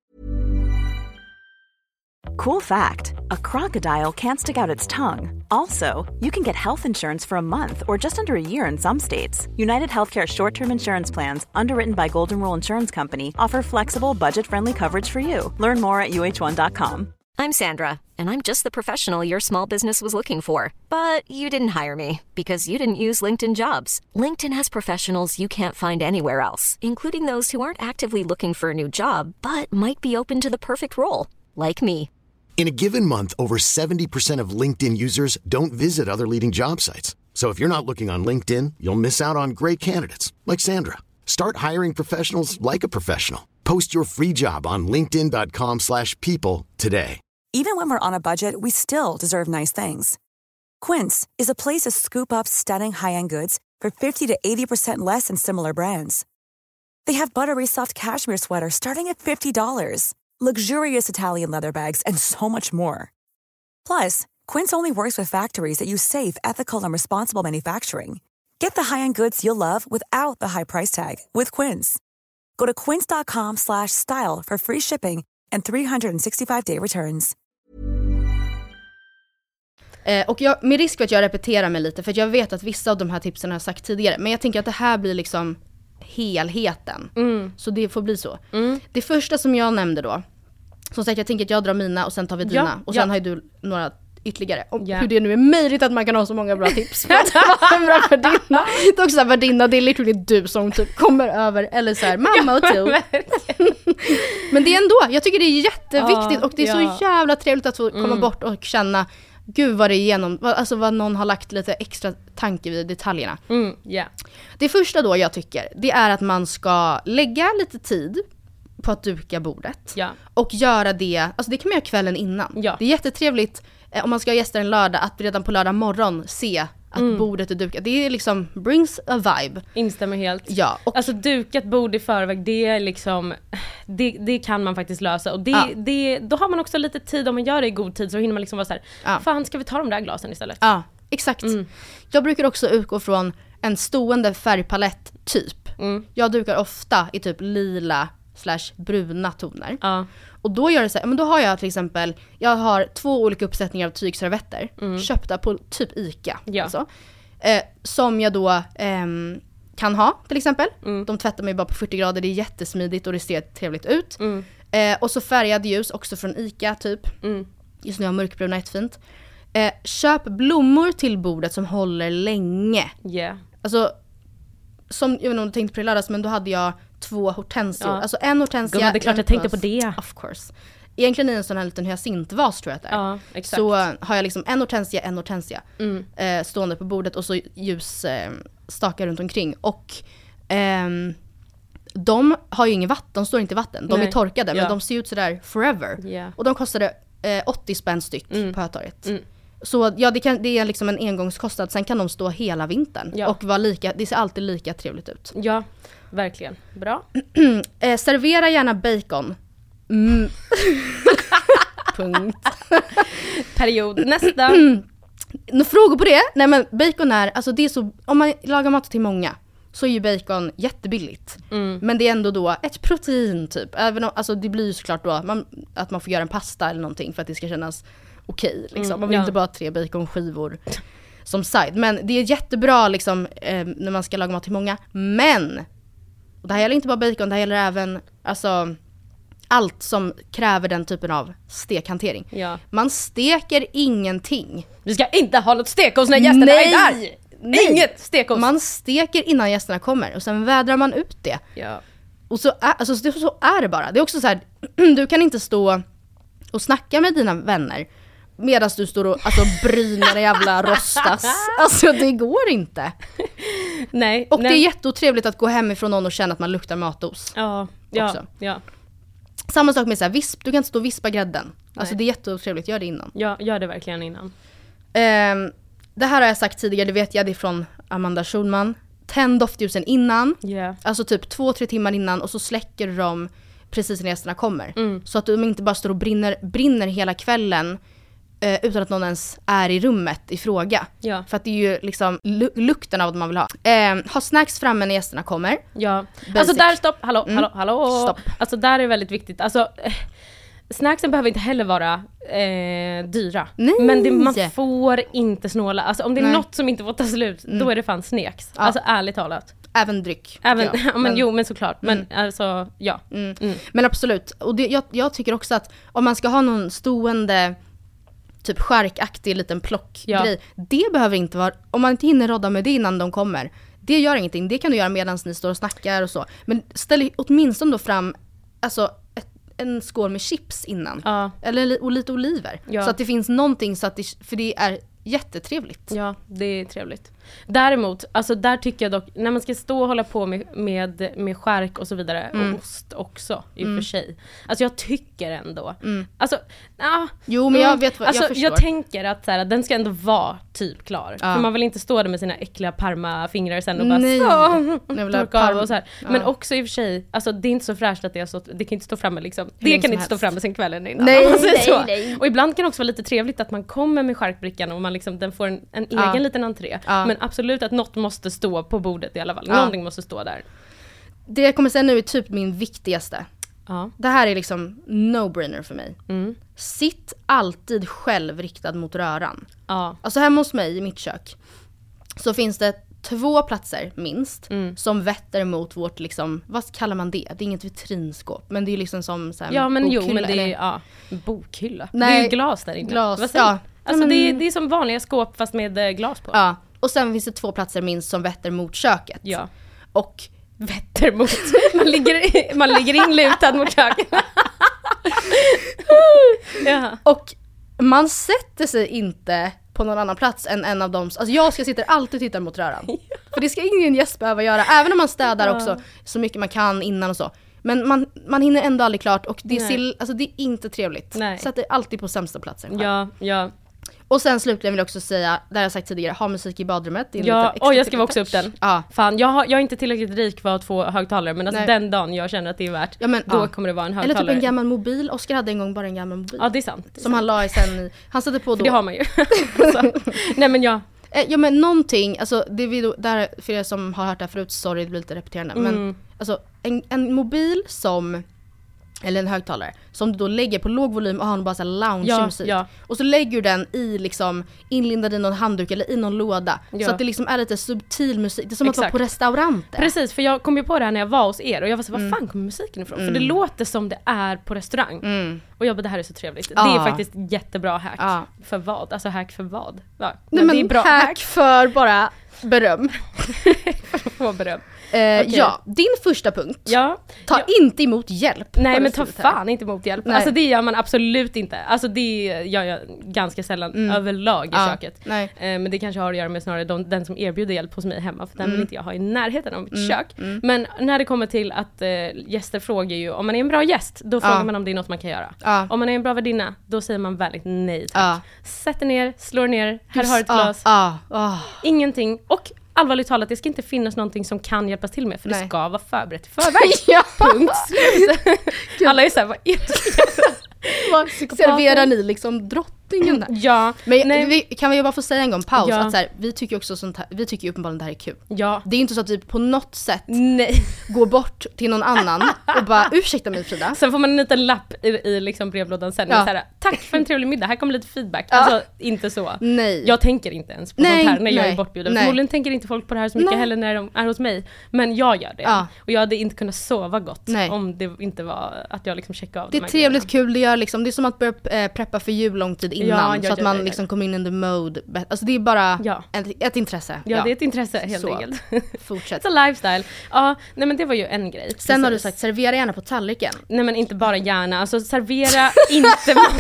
Cool fact, a crocodile can't stick out its tongue. Also, you can get health insurance for a month or just under a year in some states. United Healthcare short-term insurance plans, underwritten by Golden Rule Insurance Company, offer flexible, budget-friendly coverage for you. Learn more at U H one dot com. I'm Sandra, and I'm just the professional your small business was looking for. But you didn't hire me because you didn't use LinkedIn Jobs. LinkedIn has professionals you can't find anywhere else, including those who aren't actively looking for a new job, but might be open to the perfect role, like me. In a given month, over seventy percent of LinkedIn users don't visit other leading job sites. So if you're not looking on LinkedIn, you'll miss out on great candidates like Sandra. Start hiring professionals like a professional. Post your free job on linkedin dot com slash people today. Even when we're on a budget, we still deserve nice things. Quince is a place to scoop up stunning high-end goods for fifty to eighty percent less than similar brands. They have buttery soft cashmere sweaters starting at fifty dollars. Luxurious Italian leather bags, and so much more. Plus, Quince only works with factories that use safe, ethical, and responsible manufacturing. Get the high-end goods you'll love without the high price tag with Quince. Go to quince dot com slash style for free shipping and three sixty-five day returns. Eh, och jag, med risk för att jag repeterar mig lite, för jag vet att vissa av de här tipsen har jag sagt tidigare, men jag tänker att det här blir liksom helheten. Mm. Så det får bli så. Mm. Det första som jag nämnde då, som sagt, jag tänker att jag drar mina och sen tar vi dina. Ja, och sen ja. har du några ytterligare. Och yeah. hur det nu är möjligt att man kan ha så många bra tips för att vara en bra värdinna. Det är också såhär, värdinna, det är literally du som typ kommer över, eller såhär, mamma och till. Men det är ändå, jag tycker det är jätteviktigt, och det är ja. så jävla trevligt att få komma mm. bort och känna, gud vad det är igenom, alltså vad någon har lagt lite extra tanke vid detaljerna. Mm, yeah. Det första då jag tycker, det är att man ska lägga lite tid på att duka bordet. Ja. Och göra det, alltså det kan man göra kvällen innan. Ja. Det är jättetrevligt eh, om man ska ha gäster en lördag, att redan på lördag morgon se att mm. bordet är dukat. Det är liksom, brings a vibe. Instämmer helt. Ja. Och, alltså dukat bord i förväg, det är liksom, det, det kan man faktiskt lösa. Och det, ja. det, då har man också lite tid, om man gör det i god tid så hinner man liksom vara så här, ja. fan ska vi ta de där glasen istället? Ja, exakt. Mm. Jag brukar också utgå från en stående färgpalett typ. Mm. Jag dukar ofta i typ lila slash bruna toner. Ja. Och då gör det så här, men då har jag till exempel, jag har två olika uppsättningar av tygservetter mm. köpta på typ Ica. Ja. Alltså, eh, som jag då eh, kan ha till exempel. Mm. De tvättar mig bara på fyrtio grader, det är jättesmidigt och det ser trevligt ut. Mm. Eh, och så färgad ljus också från Ica typ. Mm. Just nu har jag mörkbruna jättefint. Eh, köp blommor till bordet som håller länge. Yeah. Alltså, som, jag vet inte om du tänkte på det lördags, men då hade jag två hortensior. Ja. Alltså en hortensia. Gumma, det är klart jag tänkte på det. Of course. Egentligen i en sån här liten hyacintvas tror jag att det är. Ja, exakt. Så har jag liksom en hortensia, en hortensia mm. eh, stående på bordet, och så ljus eh, stakar runt omkring. Och ehm, de har ju ingen vatten, de står inte i vatten. De Nej. är torkade, ja. men de ser ut sådär forever. Yeah. Och de kostade eh, åttio spänn styck mm. på Hötorget. Mm. Så ja, det, kan, det är liksom en engångskostnad. Sen kan de stå hela vintern. Ja. Och vara lika, det ser alltid lika trevligt ut. Ja, verkligen. Bra. eh, servera gärna bacon. Mm. Punkt. Period. Nästa. Några frågor på det? Nej, men bacon är, alltså det är så, om man lagar mat till många så är ju bacon jättebilligt. Mm. Men det är ändå då ett protein typ. Även om, alltså det blir ju såklart då man, att man får göra en pasta eller någonting för att det ska kännas okej. Liksom. Mm, man vill ja. inte bara ha tre baconskivor som side. Men det är jättebra liksom, eh, när man ska laga mat till många. Men, och det här gäller inte bara bacon, det här gäller även alltså, allt som kräver den typen av stekhantering. Ja. Man steker ingenting. Vi ska inte ha något stekos när gästerna Nej. är där. Nej. Inget stekos. Man steker innan gästerna kommer och sen vädrar man ut det. Ja. Och så är, alltså, så är det bara. Det är också så här, du kan inte stå och snacka med dina vänner medan du står och alltså, bryner jävla rostas. Alltså det går inte. Nej. Och nej. det är jätteotrevligt att gå hemifrån någon och känna att man luktar matos. Ja, ja, också. ja. Samma sak med så här, visp, du kan inte stå och vispa grädden. Alltså det är jätteotrevligt, gör det innan. Ja, gör det verkligen innan. Um, det här har jag sagt tidigare, det vet jag, det är från Amanda Schulman. Tänd doftljusen innan. Yeah. Alltså typ två, tre timmar innan, och så släcker du dem precis när gästerna kommer. Mm. Så att de inte bara står och brinner, brinner hela kvällen eh, utan att någon ens är i rummet i fråga. Ja. För att det är ju liksom lu- lukten av vad man vill ha. Eh, ha snacks framme när gästerna kommer. Ja. Basic. Alltså där, stopp, hallå, Mm. hallå, hallå. Stopp. Alltså där är väldigt viktigt. Alltså, eh, snacksen behöver inte heller vara eh, dyra. Nej. Men det, man får inte snåla. Alltså om det är Nej. något som inte får ta slut, Mm. då är det fan snacks. Ja. Alltså ärligt talat. Även dryck. Även, ja. ja, men, Men- jo men såklart. Men Mm. alltså, ja. Mm. Mm. Men absolut. Och det, jag, jag tycker också att om man ska ha någon stående typ skärkaktig liten plockgrej, Ja. det behöver inte vara, om man inte hinner rodda med det innan de kommer, det gör ingenting, det kan du göra medan ni står och snackar och så. Men ställ åtminstone då fram alltså, ett, en skål med chips innan. Ja. Eller li- och lite oliver. Ja. Så att det finns någonting, så att det, för det är jättetrevligt. Ja, det är trevligt. Däremot, alltså där tycker jag dock, när man ska stå och hålla på med, med, med skärk och så vidare, Mm. och ost också i och Mm. för sig. Alltså jag tycker ändå, Mm. alltså, ah, Jo, men jag mm, vet vad- jag alltså, förstår. jag tänker att så här, den ska ändå vara typ klar. Ja. För man vill inte stå där med sina äckliga parmafingrar sen och bara Nej. så, Jag vill ha torka av parm- och så här. Ja. Men också i och för sig, alltså det är inte så fräscht att det är så, det kan inte stå framme liksom. Det länge kan som inte stå helst. framme sen kvällen innan. Nej, om man säger nej, så. nej. Och ibland kan det också vara lite trevligt att man kommer med skärkbrickan och man liksom, den får en, en Ja. egen liten entré. Ja. Men absolut att något måste stå på bordet i alla fall. Ja. Någonting måste stå där. Det jag kommer säga nu är typ min viktigaste. Ja. Det här är liksom no-brainer för mig. Mm. Sitt alltid själv riktad mot röran. Ja. Alltså hemma hos mig i mitt kök så finns det två platser minst Mm. som vetter mot vårt liksom, vad kallar man det? Det är inget vitrinskåp, men det är liksom som så här, Ja men jo, bokhylla, men det är eller- ja, bokhylla. Nej, det är ju glas där inne. glas, Vad säger ja. du? Alltså Ja, men- det, är, det är som vanliga skåp fast med eh, glas på. Ja, och sen finns det två platser minst som vetter mot köket. Ja. Och vetter mot, man ligger, man ligger inlutad mot köket. Ja. Och man sätter sig inte på någon annan plats än en av dem. Alltså jag ska sitta alltid och titta mot röran. För det ska ingen gäst behöva göra. Även om man städar Ja. också så mycket man kan innan och så. Men man, man hinner ändå aldrig klart och det, Nej. ser, alltså det är inte trevligt. Nej. Sätter alltid på sämsta platsen själv. Ja, ja. Och sen slutligen vill jag också säga, det har jag sagt tidigare, ha musik i badrummet. Det är en Ja, liten extra och jag skrev också touch. upp den. Ja. Fan, jag, har, jag är inte tillräckligt rik för att få högtalare, men alltså Nej. den dagen jag känner att det är värt, Ja, men, då ja. kommer det vara en Eller högtalare. typ en gammal mobil. Oskar hade en gång bara en gammal mobil. Ja, det är sant. Det är som sant. han la i sen i, han satte på då. För det har man ju. Så. Nej men ja. Eh, Ja men någonting, alltså det vi då, där, för er som har hört det här förut, sorry det blir lite repeterande. Men Mm. alltså en, en mobil som, eller en högtalare, som du då lägger på låg volym och har bara så här lounge-musik. Ja, ja. Och så lägger du den i liksom, inlindad i någon handduk eller i någon låda. Ja. Så att det liksom är lite subtil musik. Det är som att vara Exakt. på restauranter. Precis, för jag kom ju på det här när jag var hos er och jag var så, var Mm. fan kommer musiken ifrån? Mm. För det låter som det är på restaurang. Mm. Och jag bara, det här är så trevligt. Ja. Det är faktiskt jättebra hack. Ja. För vad? Alltså hack för vad? Ja. Nej, men det är bra hack, hack. för bara beröm. Få beröm. Eh, Okej. Ja, din första punkt. Ja. Ta Ja. inte emot hjälp. Nej Har men du ta skrivit här. fan inte emot hjälp. Nej. Alltså det gör man absolut inte. Alltså det gör jag ganska sällan Mm. överlag i Ja, köket. nej. Eh, men det kanske har att göra med snarare de, den som erbjuder hjälp hos mig hemma, för den Mm. vill inte jag ha i närheten av mitt Mm, kök. mm. Men när det kommer till att eh, gäster frågar ju, om man är en bra gäst, då frågar Ja. man om det är något man kan göra. Ja. Om man är en bra värdinna, då säger man väldigt nej tack. Ja. Sätter ner, slår ner, här Just- har du ett ja, glas. ja, ja. Ingenting. Och allvarligt talat, det ska inte finnas någonting som kan hjälpas till med, för Nej. det ska vara förberett i förväg. Ja. Punkt slut. Alla är såhär, vad är det? Vad serverar ni liksom drottningen här? Ja, Men nej. vi, kan vi bara få säga en gång paus Ja. att så här, vi tycker också sånt här, vi tycker ju uppenbarligen det här är kul. Ja. Det är inte så att vi på något sätt Nej. går bort till någon annan och bara ursäkta mig Frida. Sen får man en liten lapp i, i liksom brevlådan sen. Ja. Och så här, tack för en trevlig middag, här kommer lite feedback. Ja. Alltså inte så. Nej. Jag tänker inte ens på Nej, sånt här när jag nej, är bortbjuden. nej. Förmodligen tänker inte folk på det här så mycket Nej. heller när de är hos mig. Men jag gör det. Ja. Och jag hade inte kunnat sova gott Nej. om det inte var att jag liksom checkade av Det de är här trevligt, grejerna. kul, det, gör liksom, det är som att börja eh, preppa för jul lång tid innan. Ja, ja, så att ja, man ja, ja. liksom kommer in in the mode. Alltså det är bara Ja. ett, ett intresse. Ja, det är ett intresse helt Så. enkelt. Fortsätt. It's a lifestyle. Ja, nej men det var ju en grej. Sen har du Precis. sagt servera gärna på tallriken. Nej men inte bara gärna, alltså servera inte mat.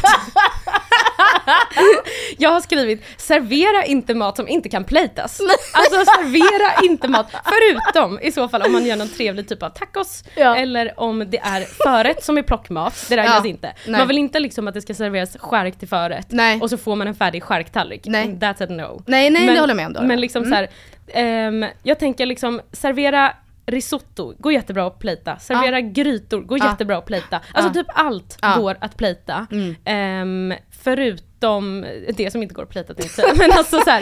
Jag har skrivit, servera inte mat som inte kan platas. Alltså servera inte mat, förutom i så fall om man gör någon trevlig typ av tacos, Ja. eller om det är förrätt som är plockmat, det räknas Ja. inte. Nej. Man vill inte liksom att det ska serveras skärk till förrätt, Nej. och så får man en färdig skärktallrik. Nej. That's a no. Nej, nej, men, det håller jag med om. det håller Men jag liksom med. så här, ehm, jag tänker liksom servera risotto, går jättebra att plita. Servera grytor, går Ja. jättebra att plita. Alltså Ja. typ allt Ja. går att plita. Mm. Ehm, förutom de, det som inte går att plita tänkte jag. Men alltså så här,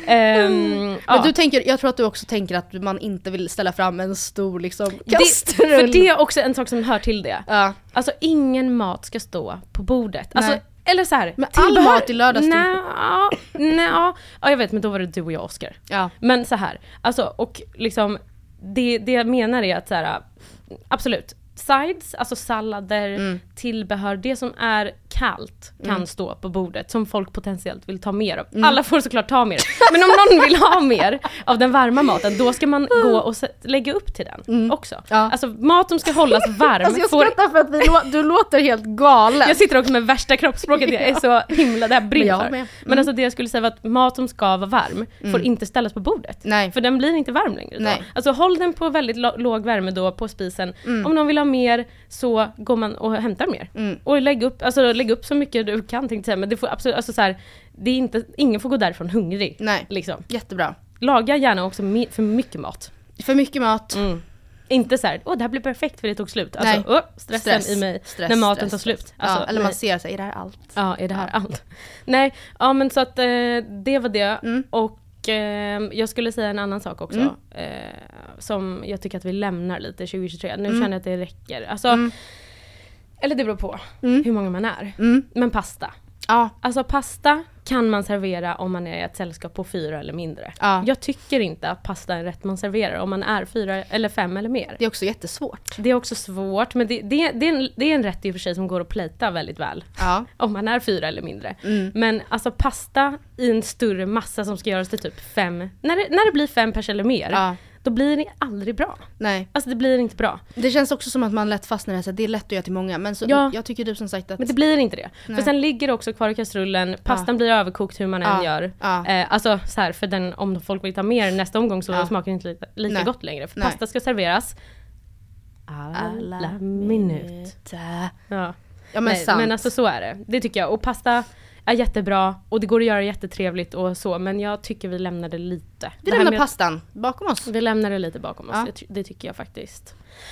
um, men ja. du tänker, jag tror att du också tänker att man inte vill ställa fram en stor liksom det, kastrull. för det är också en sak som hör till det. Ja. Alltså ingen mat ska stå på bordet. Alltså, Nej. eller så här, men all mat i lördags. Nej, ja, nej, ja, ja, jag vet, men då var det du och jag, Oscar. Ja. Men så här, alltså, och liksom det, det jag menar är att så här, absolut, sides, alltså sallader, mm. tillbehör, det som är kallt kan mm. stå på bordet som folk potentiellt vill ta mer av. Mm. Alla får såklart ta mer. Men om någon vill ha mer av den varma maten, då ska man gå och se- lägga upp till den mm. också. Ja. Alltså mat som ska hållas varm. Alltså jag får... skrattar för att vi lå- du låter helt galen. Jag sitter också med värsta kroppsspråket, jag är så himla, det här brinner för. Mm. Men alltså det jag skulle säga var att mat som ska vara varm mm. får inte ställas på bordet. Nej. För den blir inte varm längre då. Nej. Alltså håll den på väldigt lo- låg värme då på spisen. Mm. Om någon vill ha mer så går man och hämtar mer. Mm. Och lägg upp, alltså lägg upp så mycket du kan, tänkte jag säga, men det får absolut, alltså så här, det är inte, ingen får gå därifrån hungrig. Nej, liksom. Jättebra. Laga gärna också me- för mycket mat. För mycket mat. Mm. Inte så här, åh det här blir perfekt för det tog slut. Alltså, åh, stressen stress. i mig stress, när maten stress, tar slut. Alltså, ja, eller nej. man ser så här, är det här allt? Ja, är det här ja. allt? Nej, ja men så att eh, det var det. Mm. Och eh, jag skulle säga en annan sak också. Mm. Eh, som jag tycker att vi lämnar lite tjugo tjugotre. Nu mm. känner jag att det räcker. Alltså, mm. eller det beror på mm. hur många man är. Mm. Men pasta. Ja. Alltså pasta kan man servera om man är i ett sällskap på fyra eller mindre. Ja. Jag tycker inte att pasta är rätt man serverar om man är fyra eller fem eller mer. Det är också jättesvårt. Det är också svårt, men det, det, det, är, en, det är en rätt i och för sig som går att plita väldigt väl. Ja. Om man är fyra eller mindre. Mm. Men alltså pasta i en större massa som ska göras till typ fem, när det, när det blir fem pers eller mer. Ja. Då blir det aldrig bra. Nej. Alltså det blir inte bra. Det känns också som att man lätt fastnar i det. Det är lätt att göra till många. Men så, ja. jag tycker du som sagt att... Men det blir inte det. Nej. För sen ligger det också kvar i kastrullen. Pastan ja. blir överkokt hur man ja. än gör. Ja. Eh, alltså så här, för den, om folk vill ta mer nästa omgång så ja. smakar det inte lika, lika gott längre. För Nej. pasta ska serveras alla, alla minuter. Ja. Ja, men, Nej, men alltså så är det. Det tycker jag. Och pasta är jättebra och det går att göra jättetrevligt och så, men jag tycker vi lämnar det lite. Vi lämnar med pastan bakom oss. Vi lämnar det lite bakom oss, ja. det, det tycker jag faktiskt.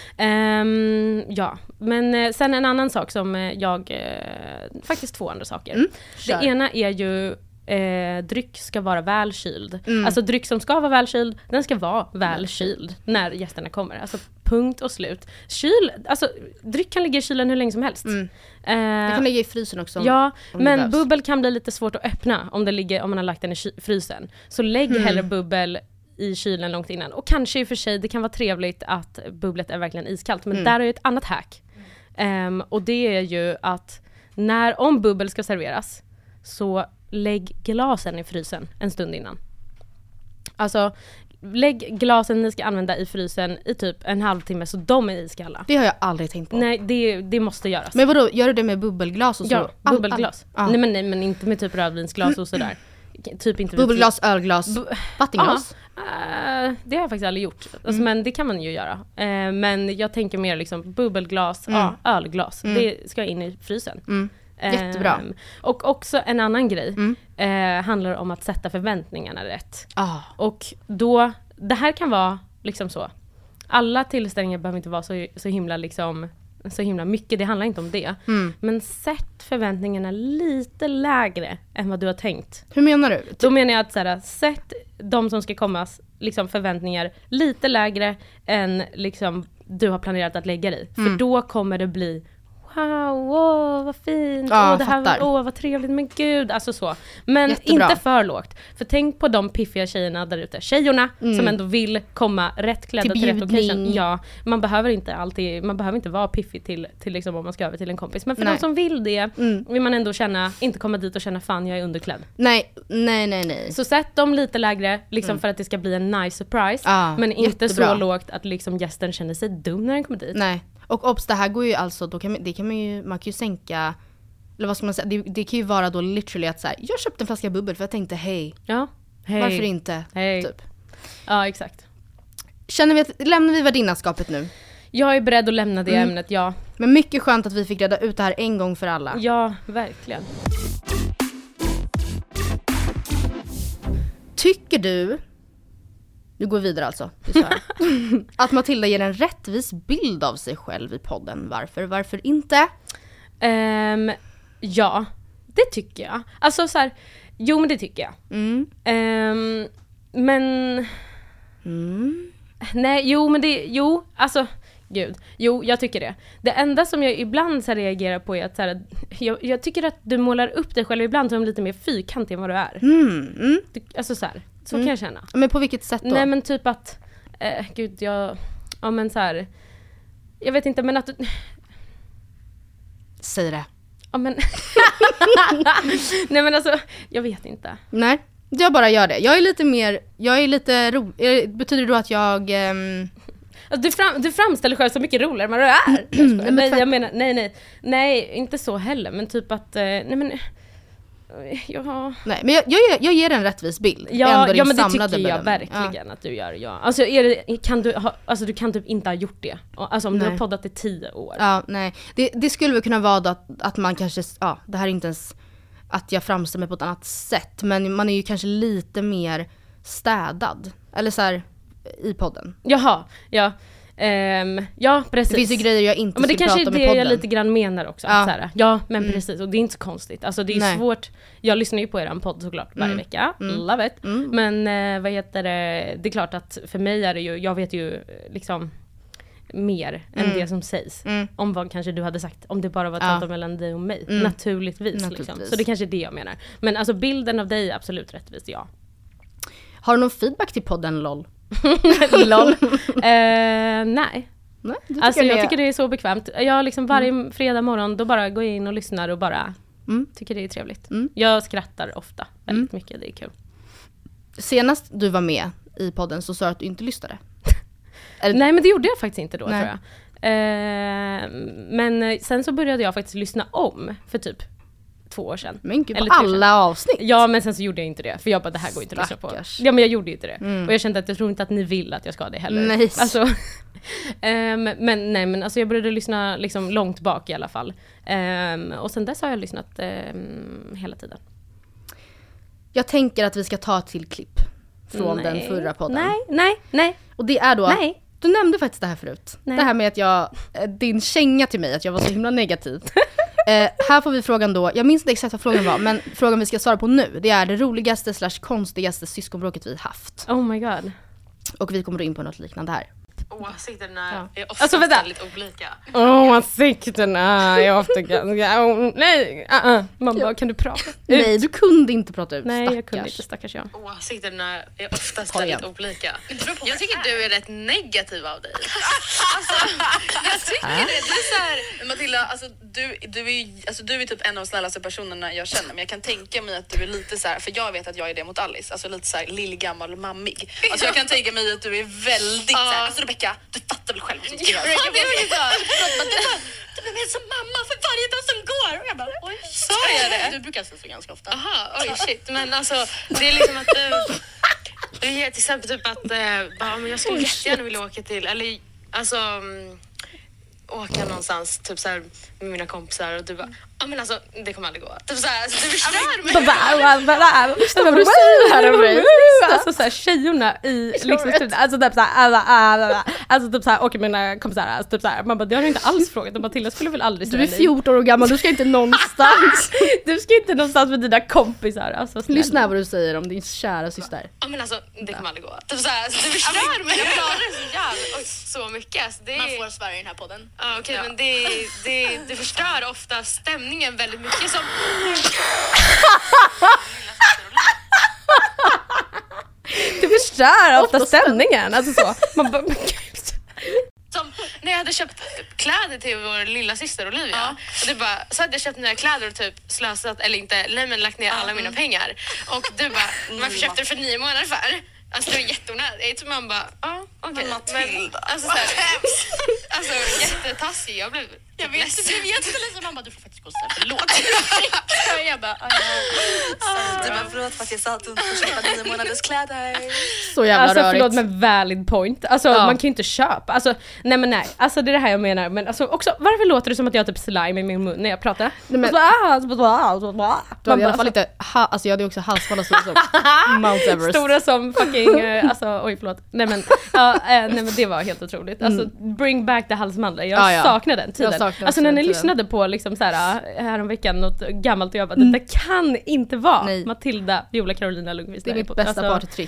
Um, ja, men eh, sen en annan sak som eh, jag, eh, faktiskt två andra saker. Mm, det ena är ju Eh, dryck ska vara välkyld. Mm. Alltså dryck som ska vara välkyld, den ska vara välkyld när gästerna kommer. Alltså punkt och slut. Kyl, alltså dryck kan ligga i kylen hur länge som helst. Mm. Eh, det kan ligga i frysen också. Om, ja, om men bubbel kan bli lite svårt att öppna om det ligger, om man har lagt den i ky- frysen. Så lägg mm. hellre bubbel i kylen långt innan. Och kanske i och för sig, det kan vara trevligt att bubblet är verkligen iskallt. Men mm. där är ju ett annat hack. Um, och det är ju att när, om bubbel ska serveras, så lägg glasen i frysen en stund innan. Alltså, lägg glasen ni ska använda i frysen i typ en halvtimme så de är iskalla. Det har jag aldrig tänkt på. Nej, det, det måste göras. Men vadå, gör du det med bubbelglas och så? Ja, all, bubbelglas. All, all. Nej, men, nej, men inte med typ rödvinsglas och sådär. Typ inte bubbelglas, ölglas, Bu- vattenglas? Uh, det har jag faktiskt aldrig gjort. Alltså, mm. Men det kan man ju göra. Uh, men jag tänker mer liksom bubbelglas, mm. ja, ölglas. Mm. Det ska in i frysen. Mm. Jättebra. Um, och också en annan grej mm. uh, handlar om att sätta förväntningarna rätt. Ah. Och då, det här kan vara liksom så. Alla tillställningar behöver inte vara så, så himla liksom så himla mycket, det handlar inte om det. Mm. Men sätt förväntningarna lite lägre än vad du har tänkt. Hur menar du? Då menar jag att så här, sätt de som ska komma liksom förväntningar lite lägre än liksom du har planerat att lägga dig. Mm. För då kommer det bli wow, wow, vad fint. Ja, åh, det här var, åh, vad trevligt, men gud. Alltså så. Men Jättebra. Inte för lågt. För tänk på de piffiga tjejerna där ute. Tjejorna mm. som ändå vill komma rätt klädda till, till rätt occasion. Ja, man behöver inte alltid, man behöver inte vara piffig till, till liksom om man ska över till en kompis. Men för nej. De som vill det mm. vill man ändå känna, inte komma dit och känna fan jag är underklädd. Nej, nej, nej, nej. Så sätt dem lite lägre liksom mm. för att det ska bli en nice surprise. Ah, men inte jättebra. Så lågt att liksom gästen känner sig dum när den kommer dit. Nej. Och obs, det här går ju alltså, då kan man, det kan man ju, man kan ju sänka, eller vad ska man säga, det, det kan ju vara då literally att så här, jag köpte en flaska bubbel för jag tänkte hej, ja, hej. Varför inte, hej. Typ. Ja, exakt. Känner vi att, lämnar vi värdinnaskapet nu? Jag är beredd att lämna det mm. ämnet, ja. Men mycket skönt att vi fick reda ut det här en gång för alla. Ja, verkligen. Tycker du, nu går vi vidare alltså, att Matilda ger en rättvis bild av sig själv i podden? Varför? Varför inte? Um, ja, det tycker jag. Alltså så här, jo men det tycker jag. Mm. Um, men... Mm. Nej, jo men det, jo, alltså... Gud, jo jag tycker det. Det enda som jag ibland så här reagerar på är att så här, jag, jag tycker att du målar upp dig själv ibland som lite mer fyrkantig än vad du är. Mm. Mm. Du, alltså så här, så Mm. kan jag känna. Men på vilket sätt då? Nej men typ att, eh, gud jag, ja men så här, jag vet inte men att du... Säg det. Ja men, nej men alltså, jag vet inte. Nej, jag bara gör det. Jag är lite mer, jag är lite ro... Betyder det då att jag... Ehm... Alltså, du, fram, du framställer själv så mycket roligare än vad du är. Jag nej, nej, jag menar, nej, nej. Nej, inte så heller. Men typ att, eh, nej men... Ja. Nej, men jag, jag, jag ger en rättvis bild. Ja, Ändå ja men det tycker bedömning. jag verkligen ja. att du gör. Ja. Alltså, är det, kan du, ha, alltså du kan typ inte ha gjort det. Alltså om nej. du har poddat i tio år. Ja, nej. Det, det skulle väl kunna vara att, att man kanske, ja, det här är inte ens att jag framställer mig på ett annat sätt. Men man är ju kanske lite mer städad. Eller så här, i podden. Jaha, ja. Um, ja, precis. Det finns ju grejer jag inte ja, men det skulle prata om i podden. Det kanske är det jag lite grann menar också. Ja, så här, ja men mm. precis. Och det är inte så konstigt. Alltså det är Nej. svårt. Jag lyssnar ju på eran podd såklart varje Mm. vecka. Mm. Love it. Mm. Men eh, vad heter det? Det är klart att för mig är det ju, jag vet ju liksom mer mm. än det som sägs. Mm. Om vad kanske du hade sagt. Om det bara var ett ja. samtal mellan dig och mig. Mm. Naturligtvis, Naturligtvis. Liksom. Så det kanske är det jag menar. Men alltså bilden av dig är absolut rättvis, ja. Har du någon feedback till podden, lol? lol? Uh, nej. Nej, alltså jag det... tycker det är så bekvämt. Jag liksom varje mm. fredag morgon då bara går jag in och lyssnar och bara mm. tycker det är trevligt. Mm. Jag skrattar ofta väldigt mm. mycket, det är kul. Senast du var med i podden så sa du att du inte lyssnade. Eller... Nej men det gjorde jag faktiskt inte då. Nej. Tror jag. Eh, men sen så började jag faktiskt lyssna om för typ två år sedan. Men gud, på alla avsnitt? Ja, men sen så gjorde jag inte det. För jag bara, det här går inte att lyssna på. Ja, men jag gjorde inte det. Mm. Och jag kände att jag tror inte att ni vill att jag ska det heller. Nice. Alltså, um, men nej, men alltså jag började lyssna liksom långt bak i alla fall. Um, och sen dess har jag lyssnat um, hela tiden. Jag tänker att vi ska ta ett till klipp från nej. den förra podden. Nej, nej, nej. Och det är då... Nej. Du nämnde faktiskt det här förut. Nej. Det här med att jag... Din känga till mig, att jag var så himla negativ. eh, här får vi frågan då, jag minns inte exakt vad frågan var, men frågan vi ska svara på nu, det är det roligaste slash konstigaste syskonbråket vi haft. Oh my god. Och vi kommer in på något liknande här. Åsikterna ja. är ofta alltså, väldigt olika. Åh, åsikterna är ofta ganska... Oh, nej, uh -uh. Man bara, kan du prata ut? Nej, du kunde inte prata ut, nej, stackars. jag kunde inte, stackars jag. Åsikterna är oftast väldigt olika. Jag tycker du är rätt negativ av dig. Alltså, jag tycker äh? det. Du är så här, Matilda, alltså, du, du, är, alltså, du är typ en av de snällaste personerna jag känner. Men jag kan tänka mig att du är lite så här, för jag vet att jag är det mot Alice. Alltså lite så här lillgammal och mammig. Alltså jag kan tänka mig att du är väldigt uh. så här, alltså Rebecca, du fattar väl själv vad som ska göras. Du är som mamma för varje dag som går. Och jag bara, oj, sa jag det? Du brukar säga så ganska ofta. Aha, oj shit. Men alltså, det är liksom att du, du ger till exempel typ att äh, bara, men jag skulle jättegärna vilja åka till, eller alltså um, åka någonstans typ så här med mina kompisar och du bara, ja men alltså det kommer aldrig gå. Typ så här, alltså, du förstör mig. Vad du säger här om mig. Alltså så här tjejerna i liksom alltså typ så här alltså typ så här åker med mina kompisar alltså, typ så här man bara det har du inte alls frågat och Matilda skulle väl aldrig säga. Du är fjorton år gammal, du ska inte någonstans. Du ska inte någonstans med dina kompisar alltså. Lyssna här vad du säger om din kära syster. Ja men alltså det kommer aldrig gå. Typ så här, alltså, du förstör mig. Jag klarar det så jävla oj, så mycket alltså, det... Man får svära i den här podden. Ja okej okay, ja. Men det det det förstör ofta stämningen väldigt mycket som det förstör ofta stämningen alltså så man bara som när jag hade köpt kläder till vår lilla syster Olivia ja. Och det bara så hade jag köpt nya kläder och typ slösat eller inte nej men lagt ner alla mm. mina pengar och du bara man köpte det för nio månader för alltså det var jätteonödigt. Så man bara, ja, okej. Okay. Men alltså så här, alltså jättetaskig. Jag blev jag vet inte, jag vet inte liksom man bara du får faktiskt gå och säga förlåt. Jag bara, du bara förlåt för att jag sa att du inte får köpa nio månaders kläder. Så jävla alltså, rörigt. Förlåt men valid point. Alltså ja. Man kan ju inte köpa. Alltså nej men nej. Alltså det är det här jag menar. Men alltså också varför låter det som att jag har typ slime i min mun när jag pratar? Nej, men, alltså, du hade i alla fall inte ha, alltså jag hade också halsband och stora som Mount Everest. Stora som fucking uh, alltså oj förlåt. Nej men ja ja, eh, nej men det var helt otroligt. Alltså mm. bring back the halsmandlar. Jag ja, ja. saknar den tiden. Saknar alltså när ni lyssnade på liksom så här häromveckan något gammalt och jag bara, mm. det kan inte vara nej. Matilda, Viola Carolina Lundqvist. Det är mitt bästa alltså... partytrick.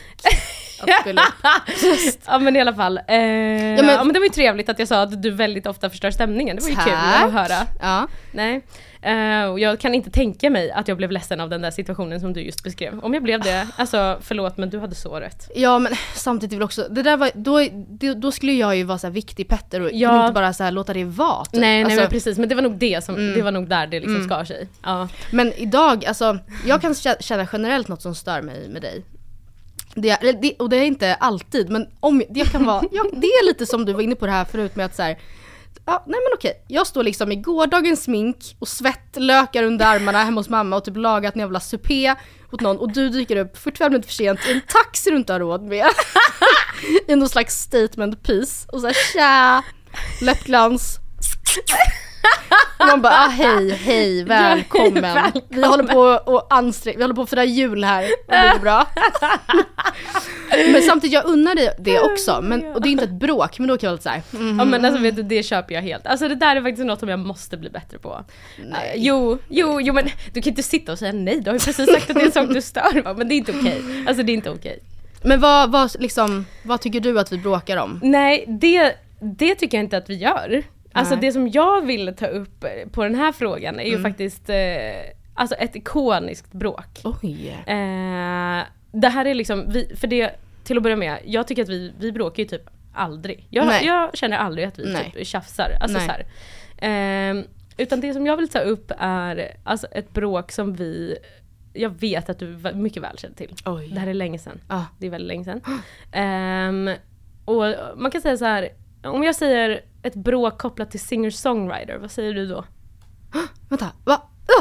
Ja men i alla fall eh, ja, men, ja, men det var ju trevligt att jag sa att du väldigt ofta förstör stämningen. Det var ju tack. Kul att höra. Ja. Nej. Uh, och jag kan inte tänka mig att jag blev ledsen av den där situationen som du just beskrev. Om jag blev det, alltså förlåt men du hade så rätt. Ja men samtidigt vill också, det där var, då, då, då skulle jag ju vara så här viktig Petter och ja. inte bara så här låta det vara. Typ. Nej, nej alltså, men precis, men det var nog det som, mm. det var nog där det liksom mm. skar sig. Ja. Men idag, alltså jag kan känna generellt något som stör mig med dig. Det, det, och det är inte alltid, men om det kan vara, ja, det är lite som du var inne på det här förut med att så här, ja, nej men okej, jag står liksom i gårdagens smink och svettlökar under armarna hemma hos mamma och typ lagat en jävla supé åt någon och du dyker upp fyrtiofem minuter för sent i en taxi du inte har råd med i någon slags statement piece och så här, tja, läppglans. Och man bara, ah, hej, hej, välkommen. välkommen. Vi håller på och ansträng, vi håller på att fira jul här. Och det är bra. Men samtidigt, jag unnar dig det också. Men, och det är inte ett bråk, men då kan jag vara lite så här. Mm. Ja, men alltså vet du, det köper jag helt. Alltså det där är faktiskt något som jag måste bli bättre på. Nej. Uh, jo, jo, jo, men du kan inte sitta och säga nej. Du har ju precis sagt att det är en sak du stör, va? Men det är inte okej. Okay. Alltså det är inte okej. Okay. Men vad, vad, liksom, vad tycker du att vi bråkar om? Nej, det, det tycker jag inte att vi gör. Alltså nej. Det som jag ville ta upp på den här frågan är ju mm. faktiskt eh, alltså ett ikoniskt bråk. Oj. Eh, det här är liksom, vi, för det till att börja med, jag tycker att vi, vi bråkar ju typ aldrig. Jag, jag känner aldrig att vi nej. typ tjafsar. Alltså så här. Eh, utan det som jag vill ta upp är alltså ett bråk som vi, jag vet att du mycket väl känner till. Oj. Det här är länge sedan. Ah. Det är väldigt länge sedan. eh, och man kan säga så här, om jag säger ett bråk kopplat till singer-songwriter, vad säger du då? Vänta, va?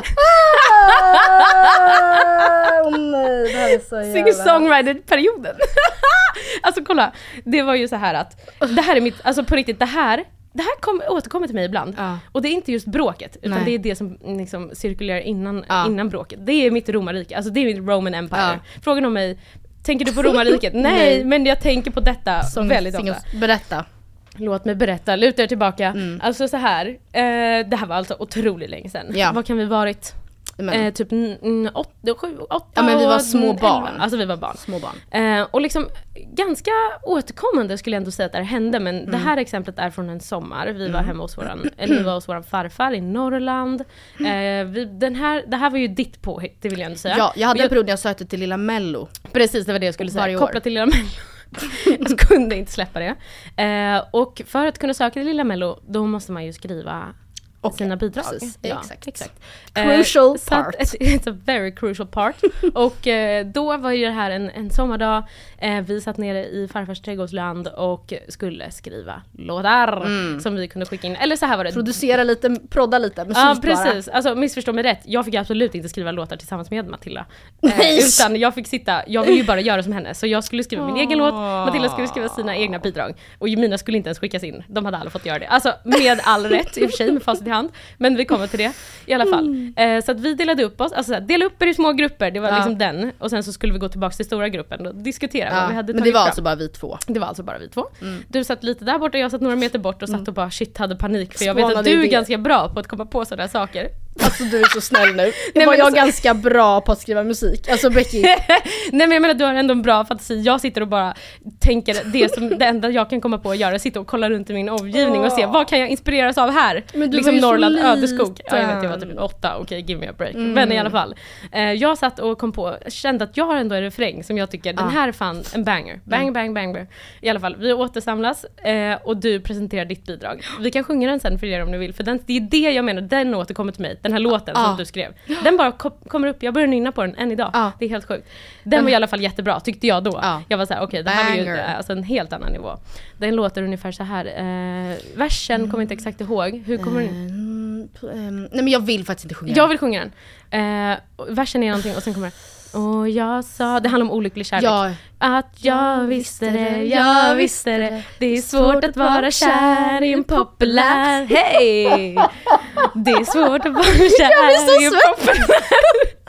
Oh, nej, det här är så jävla... Singer-songwriter-perioden. Alltså kolla, det var ju så här att det här är mitt, alltså på riktigt, det här det här kom, återkommer till mig ibland. Ja. Och det är inte just bråket, utan nej. det är det som liksom cirkulerar innan, ja. innan bråket. Det är mitt romarrike, alltså det är mitt Roman Empire. Ja. Frågan om mig, tänker du på romarriket? nej, nej, men jag tänker på detta som väldigt ofta. Berätta. Låt mig berätta, luta er tillbaka. Mm. Alltså så här, eh, det här var alltså otroligt länge sedan. Ja. Vad kan vi varit? Eh, typ n- åtta, sju, åtta ja, men vi var små barn. elva. Alltså vi var barn. Små barn. Eh, och liksom ganska återkommande skulle jag ändå säga att det hände. Men mm. det här exemplet är från en sommar. Vi var hemma hos våran, eller vi var hos våran farfar i Norrland. Eh, vi, den här, det här var ju ditt påhitt, det vill jag ändå säga. Ja, jag hade en period när jag sökte till Lilla Mello. Precis, det var det jag skulle säga. Kopplat till Lilla Mello. Jag kunde inte släppa det. Eh, och för att kunna söka till Lilla Mello, då måste man ju skriva okay. sina bidrag. Precis, ja, exakt. exakt. Crucial eh, part. Ett, it's a very crucial part. Och eh, då var ju det här en, en sommardag. Eh, vi satt nere i farfars trädgårdsland och skulle skriva låtar mm. som vi kunde skicka in. Eller så här var det. Producera lite, prodda lite. Ja, precis. Bara. Alltså missförstå mig rätt. Jag fick absolut inte skriva låtar tillsammans med Matilda. Eh, utan jag fick sitta, jag ville ju bara göra som henne. Så jag skulle skriva min oh. egen låt. Matilda skulle skriva sina egna bidrag. Och mina skulle inte ens skickas in. De hade alla fått göra det. Alltså med all rätt i och för sig, med facit i hand. Men vi kommer till det i alla fall. Mm. Eh, så att vi delade upp oss. Alltså dela upp er i små grupper. Det var ja. liksom den. Och sen så skulle vi gå tillbaka till stora gruppen och diskutera. Ja. Vi hade men det var fram. alltså bara vi två. Det var alltså bara vi två. Mm. Du satt lite där borta och jag satt några meter bort och satt och bara shit, hade panik. För jag vet att du är det. ganska bra på att komma på sådana saker. Alltså du är så snäll nu. Nej, var jag så... ganska bra på att skriva musik. Alltså Becky. Nej men jag menar, du har ändå en bra fantasi. Jag sitter och bara tänker det som det enda jag kan komma på att göra. Sitta och kolla runt i min omgivning oh. och se vad kan jag inspireras av här. Men du liksom Norrland, liten. ödeskog. Ja, jag vet, jag var typ åtta. Okej, okay, give me a break. Mm. Men i alla fall. Eh, jag satt och kom på, kände att jag har ändå en refräng som jag tycker, ah. den här är fan en banger. Bang, mm. bang, bang, bang. I alla fall, vi återsamlas eh, och du presenterar ditt bidrag. Vi kan sjunga den sen för er om ni vill. För den, det är det jag menar, den återkommer till mig. Den här låten ah. som du skrev. Den bara kom, kommer upp, jag börjar nynna på den än idag. Ah. Det är helt sjukt. Den Men, var i alla fall jättebra, tyckte jag då. Ah. Jag var såhär, okej, okay, det här var ju alltså, en helt annan nivå. Den låter ungefär så här. Eh, versen mm. kommer inte exakt ihåg. Hur kommer den? Mm, um, nej men jag vill faktiskt inte sjunga. Jag vill sjunga den. Eh, versen är någonting och sen kommer det. Och jag sa, det handlar om olycklig kärlek. Ja. Att jag visste det, jag visste det. Det är svårt att vara kär i en populär. Hej! Det är svårt att vara kär i en populär.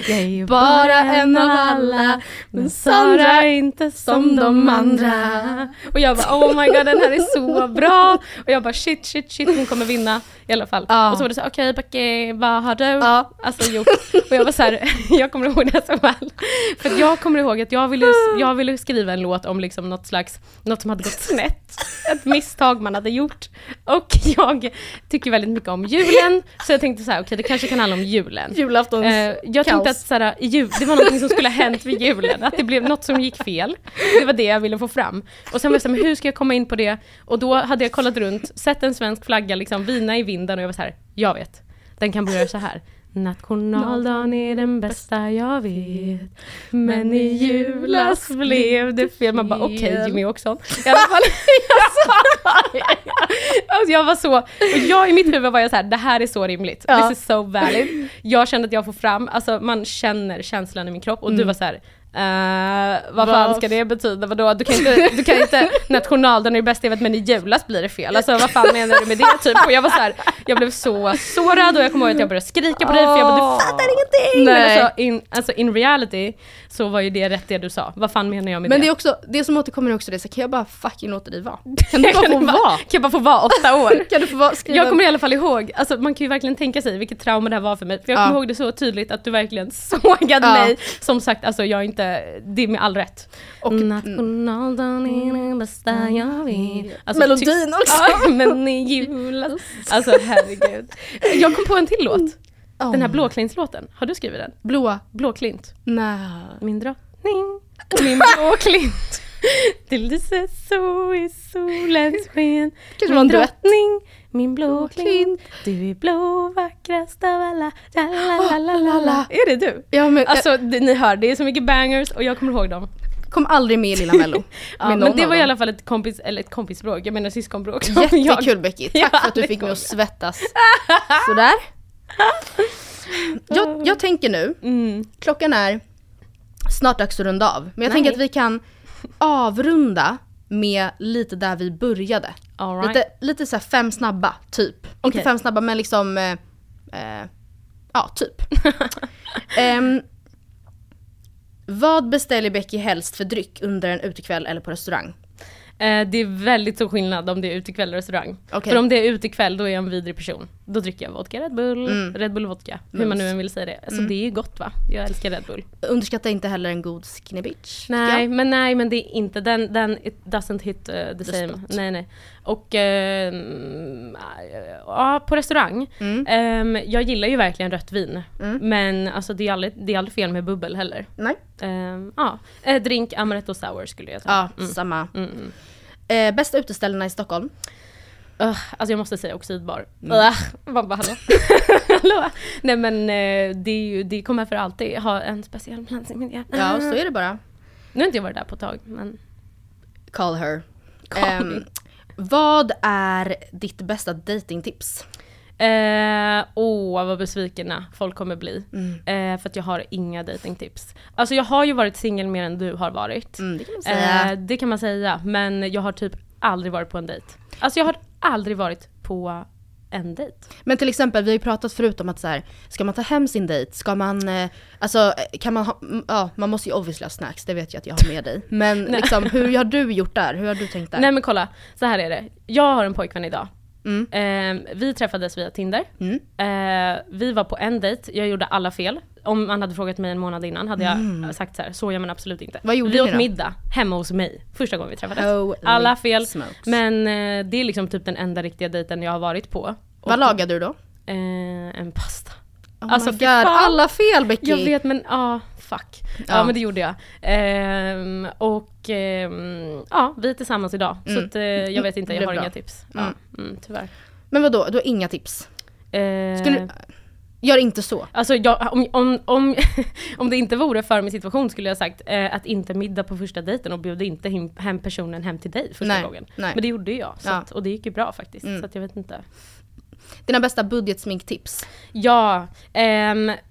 Jag är ju bara en av alla, men Sandra är inte som de andra. Och jag bara, oh my god, den här är så bra. Och jag bara, shit, shit, shit, hon kommer vinna i alla fall. Ja. Och så var det så, okej, okay, Becky, vad har du ja. alltså, gjort? Och jag var så här, jag kommer ihåg det så väl. För att jag kommer ihåg att jag ville, jag ville skriva en låt om liksom något slags, något som hade gått snett. Ett misstag man hade gjort. Och jag tycker väldigt mycket om julen. Så jag tänkte så här, okej, okay, det kanske kan handla om julen. Julaftons eh, Jag kaos. tänkte att så här, jul, det var något som skulle ha hänt vid julen. Att det blev något som gick fel. Det var det jag ville få fram. Och sen var jag så här, men hur ska jag komma in på det? Och då hade jag kollat runt, sett en svensk flagga liksom vina i vinden. Och jag var så här, jag vet. Den kan börja så här. Nationaldagen är den bästa jag vet. Men i julas blev det fel. Man bara, okej, okay, Jimmy Åkesson. I alla fall, alltså, jag var så. Och jag i mitt huvud var jag så här, det här är så rimligt. Ja. This is so valid. Jag kände att jag får fram, alltså man känner känslan i min kropp. Och mm. du var så här, Uh, vad fan ska det betyda? Vadå? Du kan inte, du kan inte nationaldagen är det bästa jag vet, men i julas blir det fel. Alltså vad fan menar du med det typ? Och jag var så här, jag blev så sårad och jag kommer ihåg att jag började skrika på dig för jag bara, du fattar ingenting. Nej. Men alltså in, alltså in reality så var ju det rätt det du sa. Vad fan menar jag med men det? Men det är också, det som återkommer också det så kan jag bara fucking låta dig vara. Kan du bara kan få bara, vara? Kan jag bara få vara åtta år? Kan du få vara, skriva? Jag kommer i alla fall ihåg, alltså man kan ju verkligen tänka sig vilket trauma det här var för mig. För jag kommer ja. ihåg det så tydligt att du verkligen sågade ja. mig. Som sagt, alltså jag är inte, det är med all rätt. Och nationaldagen är den bästa jag vet. Alltså, melodin också. Ja, men i julas. Alltså herregud. Jag kom på en till låt. Oh. Den här blåklintslåten. Har du skrivit den? Blåa. Blåklint. Nej. Min drottning. Min blåklint. Det lyser så i solens sken. Min drottning. Min blåklint. Du är blå, vackrast av alla. Lalalala. Är det du? Ja, men, alltså det, ni hör, det är så mycket bangers och jag kommer ihåg dem. Kom aldrig med i Lilla Mello. Ja, men det var i alla fall ett kompis, eller ett kompisbråk. Jag menar syskonbråk. Jättekul Becky. Tack ja, för att du fick mig att svettas. Sådär. Jag, jag tänker nu, mm. klockan är snart dags att runda av. Men jag Nej. tänker att vi kan avrunda med lite där vi började. All right. Lite, lite så här fem snabba, typ. Okay. Inte fem snabba, men liksom, eh, eh, ja, typ. um, vad beställer Becky helst för dryck under en utekväll eller på restaurang? Eh, det är väldigt stor skillnad om det är utekväll eller restaurang. Okay. För om det är utekväll, då är jag en vidrig person. Då dricker jag vodka, Red Bull, mm. Red Bull vodka. Hur man nu än vill säga det. Alltså mm. det är ju gott va? Jag älskar Red Bull. Underskatta inte heller en god skinny bitch. Nej, men nej, men det är inte den, den it doesn't hit uh, the, the same. Spot. Nej, nej. Och uh, ja, på restaurang. Mm. Um, jag gillar ju verkligen rött vin. Mm. Men alltså det är aldrig, det är aldrig fel med bubbel heller. Nej. Um, ja, uh, drink amaretto sour skulle jag säga. Ja, mm. samma. Mm, mm. Eh, bästa uteställena i Stockholm? Uh, alltså jag måste säga Oxidbar. Mm. Uh, vad bara, hallå? hallå? Nej men uh, det, är ju, det kommer för alltid ha en speciell plats i min hjärta. Ja, så är det bara. Nu har inte jag varit där på ett tag, men... Call her. Call um, vad är ditt bästa datingtips? Åh, eh, oh, vad besvikna folk kommer bli. Mm. Eh, för att jag har inga datingtips. Alltså jag har ju varit singel mer än du har varit. Mm, det kan man säga. Eh, det kan man säga. Men jag har typ aldrig varit på en dejt. Alltså jag har aldrig varit på en dejt. Men till exempel, vi har ju pratat förut om att så här, ska man ta hem sin dejt? Ska man, eh, alltså kan man ha, ja, man måste ju obviously ha snacks, det vet jag att jag har med dig. Men liksom, hur har du gjort där? Hur har du tänkt där? Nej men kolla, så här är det. Jag har en pojkvän idag. Mm. Eh, vi träffades via Tinder. Mm. Eh, vi var på en dejt. Jag gjorde alla fel. Om man hade frågat mig en månad innan hade jag mm. sagt så här, så gör man absolut inte. Vad gjorde vi åt då? middag hemma hos mig första gången vi träffades. Oh, alla fel. Smokes. Men eh, det är liksom typ den enda riktiga dejten jag har varit på. Och vad lagade du då? Eh, en pasta. Oh alltså my God, alla fel Becky. Jag vet men ja, ah, fuck. Ja. ja men det gjorde jag. Ehm, och ehm, ja, vi är tillsammans idag. Mm. Så att, eh, jag vet inte, jag har bra. inga tips. Mm. Ja, mm, tyvärr. Men vadå, du har inga tips? Eh, Skulle, gör inte så. Alltså jag, om, om, om, om det inte vore för min situation skulle jag sagt eh, att inte middag på första dejten och bjuda inte hem, hem personen hem till dig första nej, gången. Nej. Men det gjorde jag. Så ja. att, och det gick ju bra faktiskt. Mm. Så att jag vet inte. Dina bästa budgetsminktips? Ja, ehm,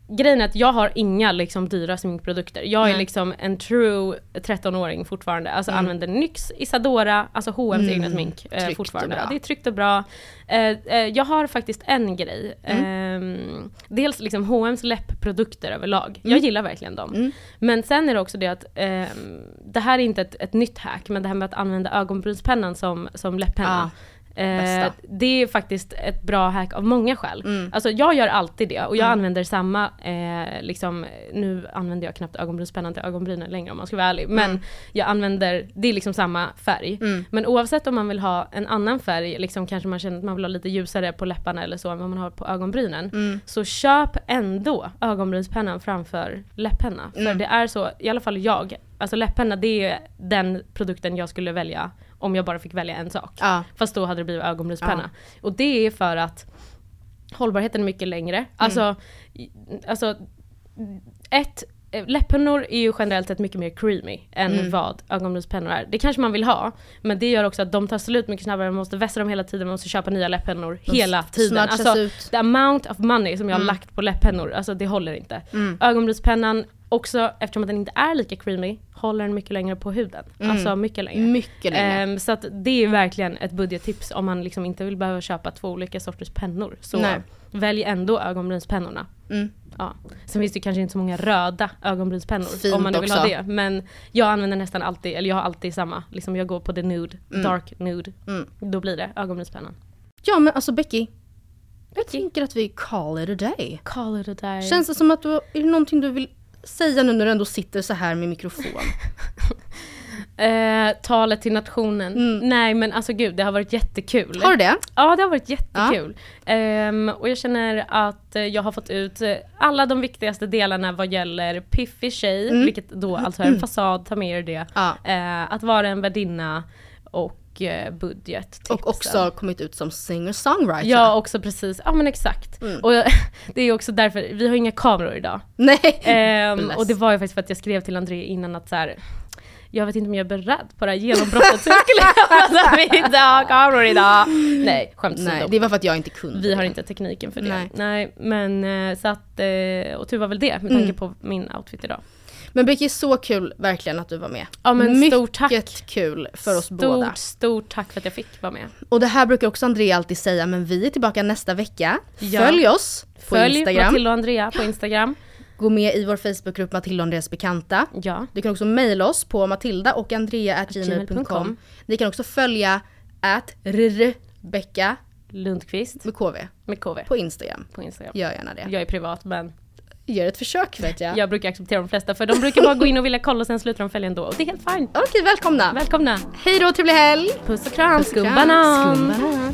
grejen är att jag har inga liksom dyra sminkprodukter. Jag är Nej. liksom en true tretton-åring fortfarande. Alltså Mm. använder Nyx, Isadora, alltså H och M's Mm. egna smink eh, Tryggt fortfarande. och bra. Det är tryggt och bra. Eh, eh, jag har faktiskt en grej. Mm. Eh, dels liksom H och M's läppprodukter överlag. Mm. Jag gillar verkligen dem. Mm. Men sen är det också det att eh, det här är inte ett, ett nytt hack, men det här med att använda ögonbrynspennan som, som läpppenna. Ah. Eh, Bästa. det är faktiskt ett bra hack av många skäl. Mm. Alltså jag gör alltid det och jag Mm. använder samma, eh, liksom, nu använder jag knappt ögonbrynspennan till ögonbrynen längre om man ska vara ärlig. Men Mm. jag använder, det är liksom samma färg. Mm. Men oavsett om man vill ha en annan färg, liksom kanske man känner att man vill ha lite ljusare på läpparna eller så än vad man har på ögonbrynen. Mm. Så köp ändå ögonbrynspennan framför läppenna. För Mm. det är så, i alla fall jag, alltså läppenna det är den produkten jag skulle välja om jag bara fick välja en sak. Ja. Fast då hade det blivit ögonbrynspenna. Och det är för att hållbarheten är mycket längre. Mm. Alltså, i- alltså ett, läppennor är ju generellt sett mycket mer creamy än Mm. vad ögonbrynspennor är. Det kanske man vill ha, men det gör också att de tar slut mycket snabbare. Man måste vässa dem hela tiden, man måste köpa nya läppennor De hela tiden. smudgas Alltså, ut. the amount of money som jag har Mm. lagt på läppennor, alltså det håller inte. Mm. Ögonbrynspennan också, eftersom att den inte är lika creamy, håller den mycket längre på huden. Mm. Alltså mycket längre. Mycket längre. Ehm, så att det är verkligen ett budgettips om man liksom inte vill behöva köpa två olika sorters pennor. Så Nej. välj ändå ögonbrynspennorna. Mm. Ja. Sen finns det kanske inte så många röda ögonbrynspennor Fint om man nu vill också. ha det. Men jag använder nästan alltid, eller jag har alltid samma. Liksom jag går på the nude, Mm. dark nude. Mm. Då blir det ögonbrynspennan. Ja men alltså Becky, jag tänker att vi call it a day. Call it a day. Känns det som att du, är det någonting du vill säga nu när du ändå sitter så här med mikrofon? Eh, talet till nationen. Mm. Nej men alltså gud, det har varit jättekul. Har du det? Ja, det har varit jättekul. Ehm, och jag känner att eh, jag har fått ut eh, alla de viktigaste delarna vad gäller piffig tjej, Mm. vilket då alltså är en fasad, ta med er det. Ja. Eh, att vara en värdinna och eh, budget. Och också kommit ut som singer-songwriter. Ja, också precis. Ja men exakt. Mm. Och det är också därför, vi har inga kameror idag. Nej. Ehm, Bless. och det var ju faktiskt för att jag skrev till André innan att så här, jag vet inte om jag är beredd på det här genombrottet så jag skulle alltså, vi inte ha kameror idag. Nej, skämt Nej, åsido. det var för att jag inte kunde. Vi har inte tekniken för det. Nej. Nej, men eh, så att, eh, och tur var väl det med tanke Mm. på min outfit idag. Men Becky, så kul verkligen att du var med. Ja men Mycket stort tack. kul för oss stort, båda. Stort tack för att jag fick vara med. Och det här brukar också Andrea alltid säga, men vi är tillbaka nästa vecka. Ja. Följ oss på Följ Instagram. Matilda och Andrea på Instagram. Gå med i vår Facebookgrupp Matilda och Andreas bekanta. Ja. Du kan också mejla oss på matilda och andrea at gmail punkt com. Ni kan också följa at Rebecka Lundqvist med K V med K V på Instagram. på Instagram. Gör gärna det. Jag är privat men Gör ett försök vet jag. jag brukar acceptera de flesta för de brukar bara gå in och vilja kolla och sen slutar de följa ändå. Och det är helt fine. Okej, välkomna. Välkomna. Hej då, trevlig helg. Puss och kram, Puss och kram. skumbanan. Skumbanan.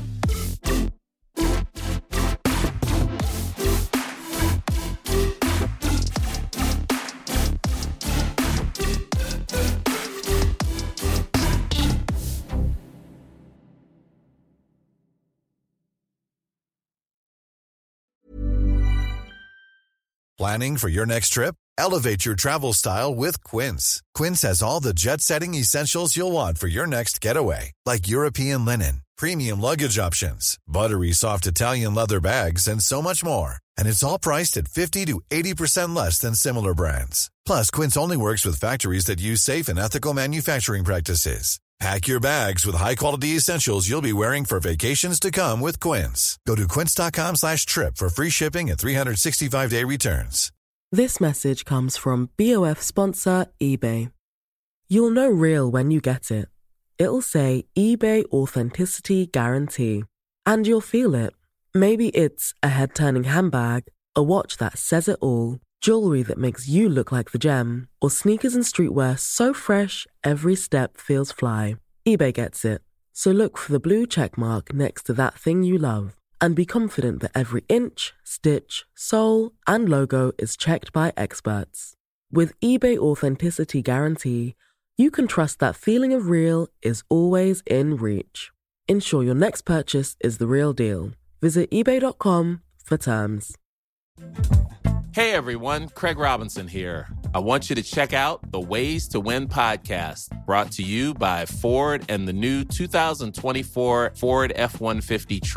Planning for your next trip? Elevate your travel style with Quince. Quince has all the jet-setting essentials you'll want for your next getaway, like European linen, premium luggage options, buttery soft Italian leather bags, and so much more. And it's all priced at fifty to eighty percent less than similar brands. Plus, Quince only works with factories that use safe and ethical manufacturing practices. Pack your bags with high-quality essentials you'll be wearing for vacations to come with Quince. Go to quince.com slash trip for free shipping and three sixty-five day returns. This message comes from B O F sponsor eBay. You'll know real when you get it. It'll say eBay Authenticity Guarantee. And you'll feel it. Maybe it's a head-turning handbag, a watch that says it all, jewelry that makes you look like the gem, or sneakers and streetwear so fresh every step feels fly. eBay gets it. So look for the blue check mark next to that thing you love. And be confident that every inch, stitch, sole, and logo is checked by experts. With eBay Authenticity Guarantee, you can trust that feeling of real is always in reach. Ensure your next purchase is the real deal. Visit ebay dot com for terms. Hey everyone, Craig Robinson here. I want you to check out the Ways to Win podcast, brought to you by Ford and the new two thousand twenty-four Ford F one fifty truck.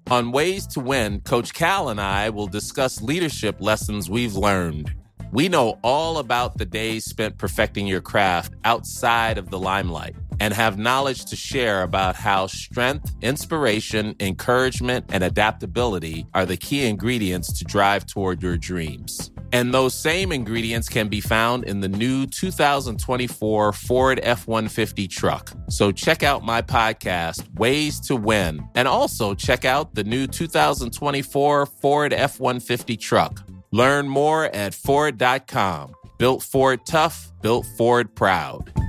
On Ways to Win, Coach Cal and I will discuss leadership lessons we've learned. We know all about the days spent perfecting your craft outside of the limelight and have knowledge to share about how strength, inspiration, encouragement, and adaptability are the key ingredients to drive toward your dreams. And those same ingredients can be found in the new two thousand twenty-four Ford F one fifty truck. So check out my podcast, Ways to Win, and also check out the new two thousand twenty-four Ford F one fifty truck. Learn more at Ford dot com. Built Ford tough, built Ford proud.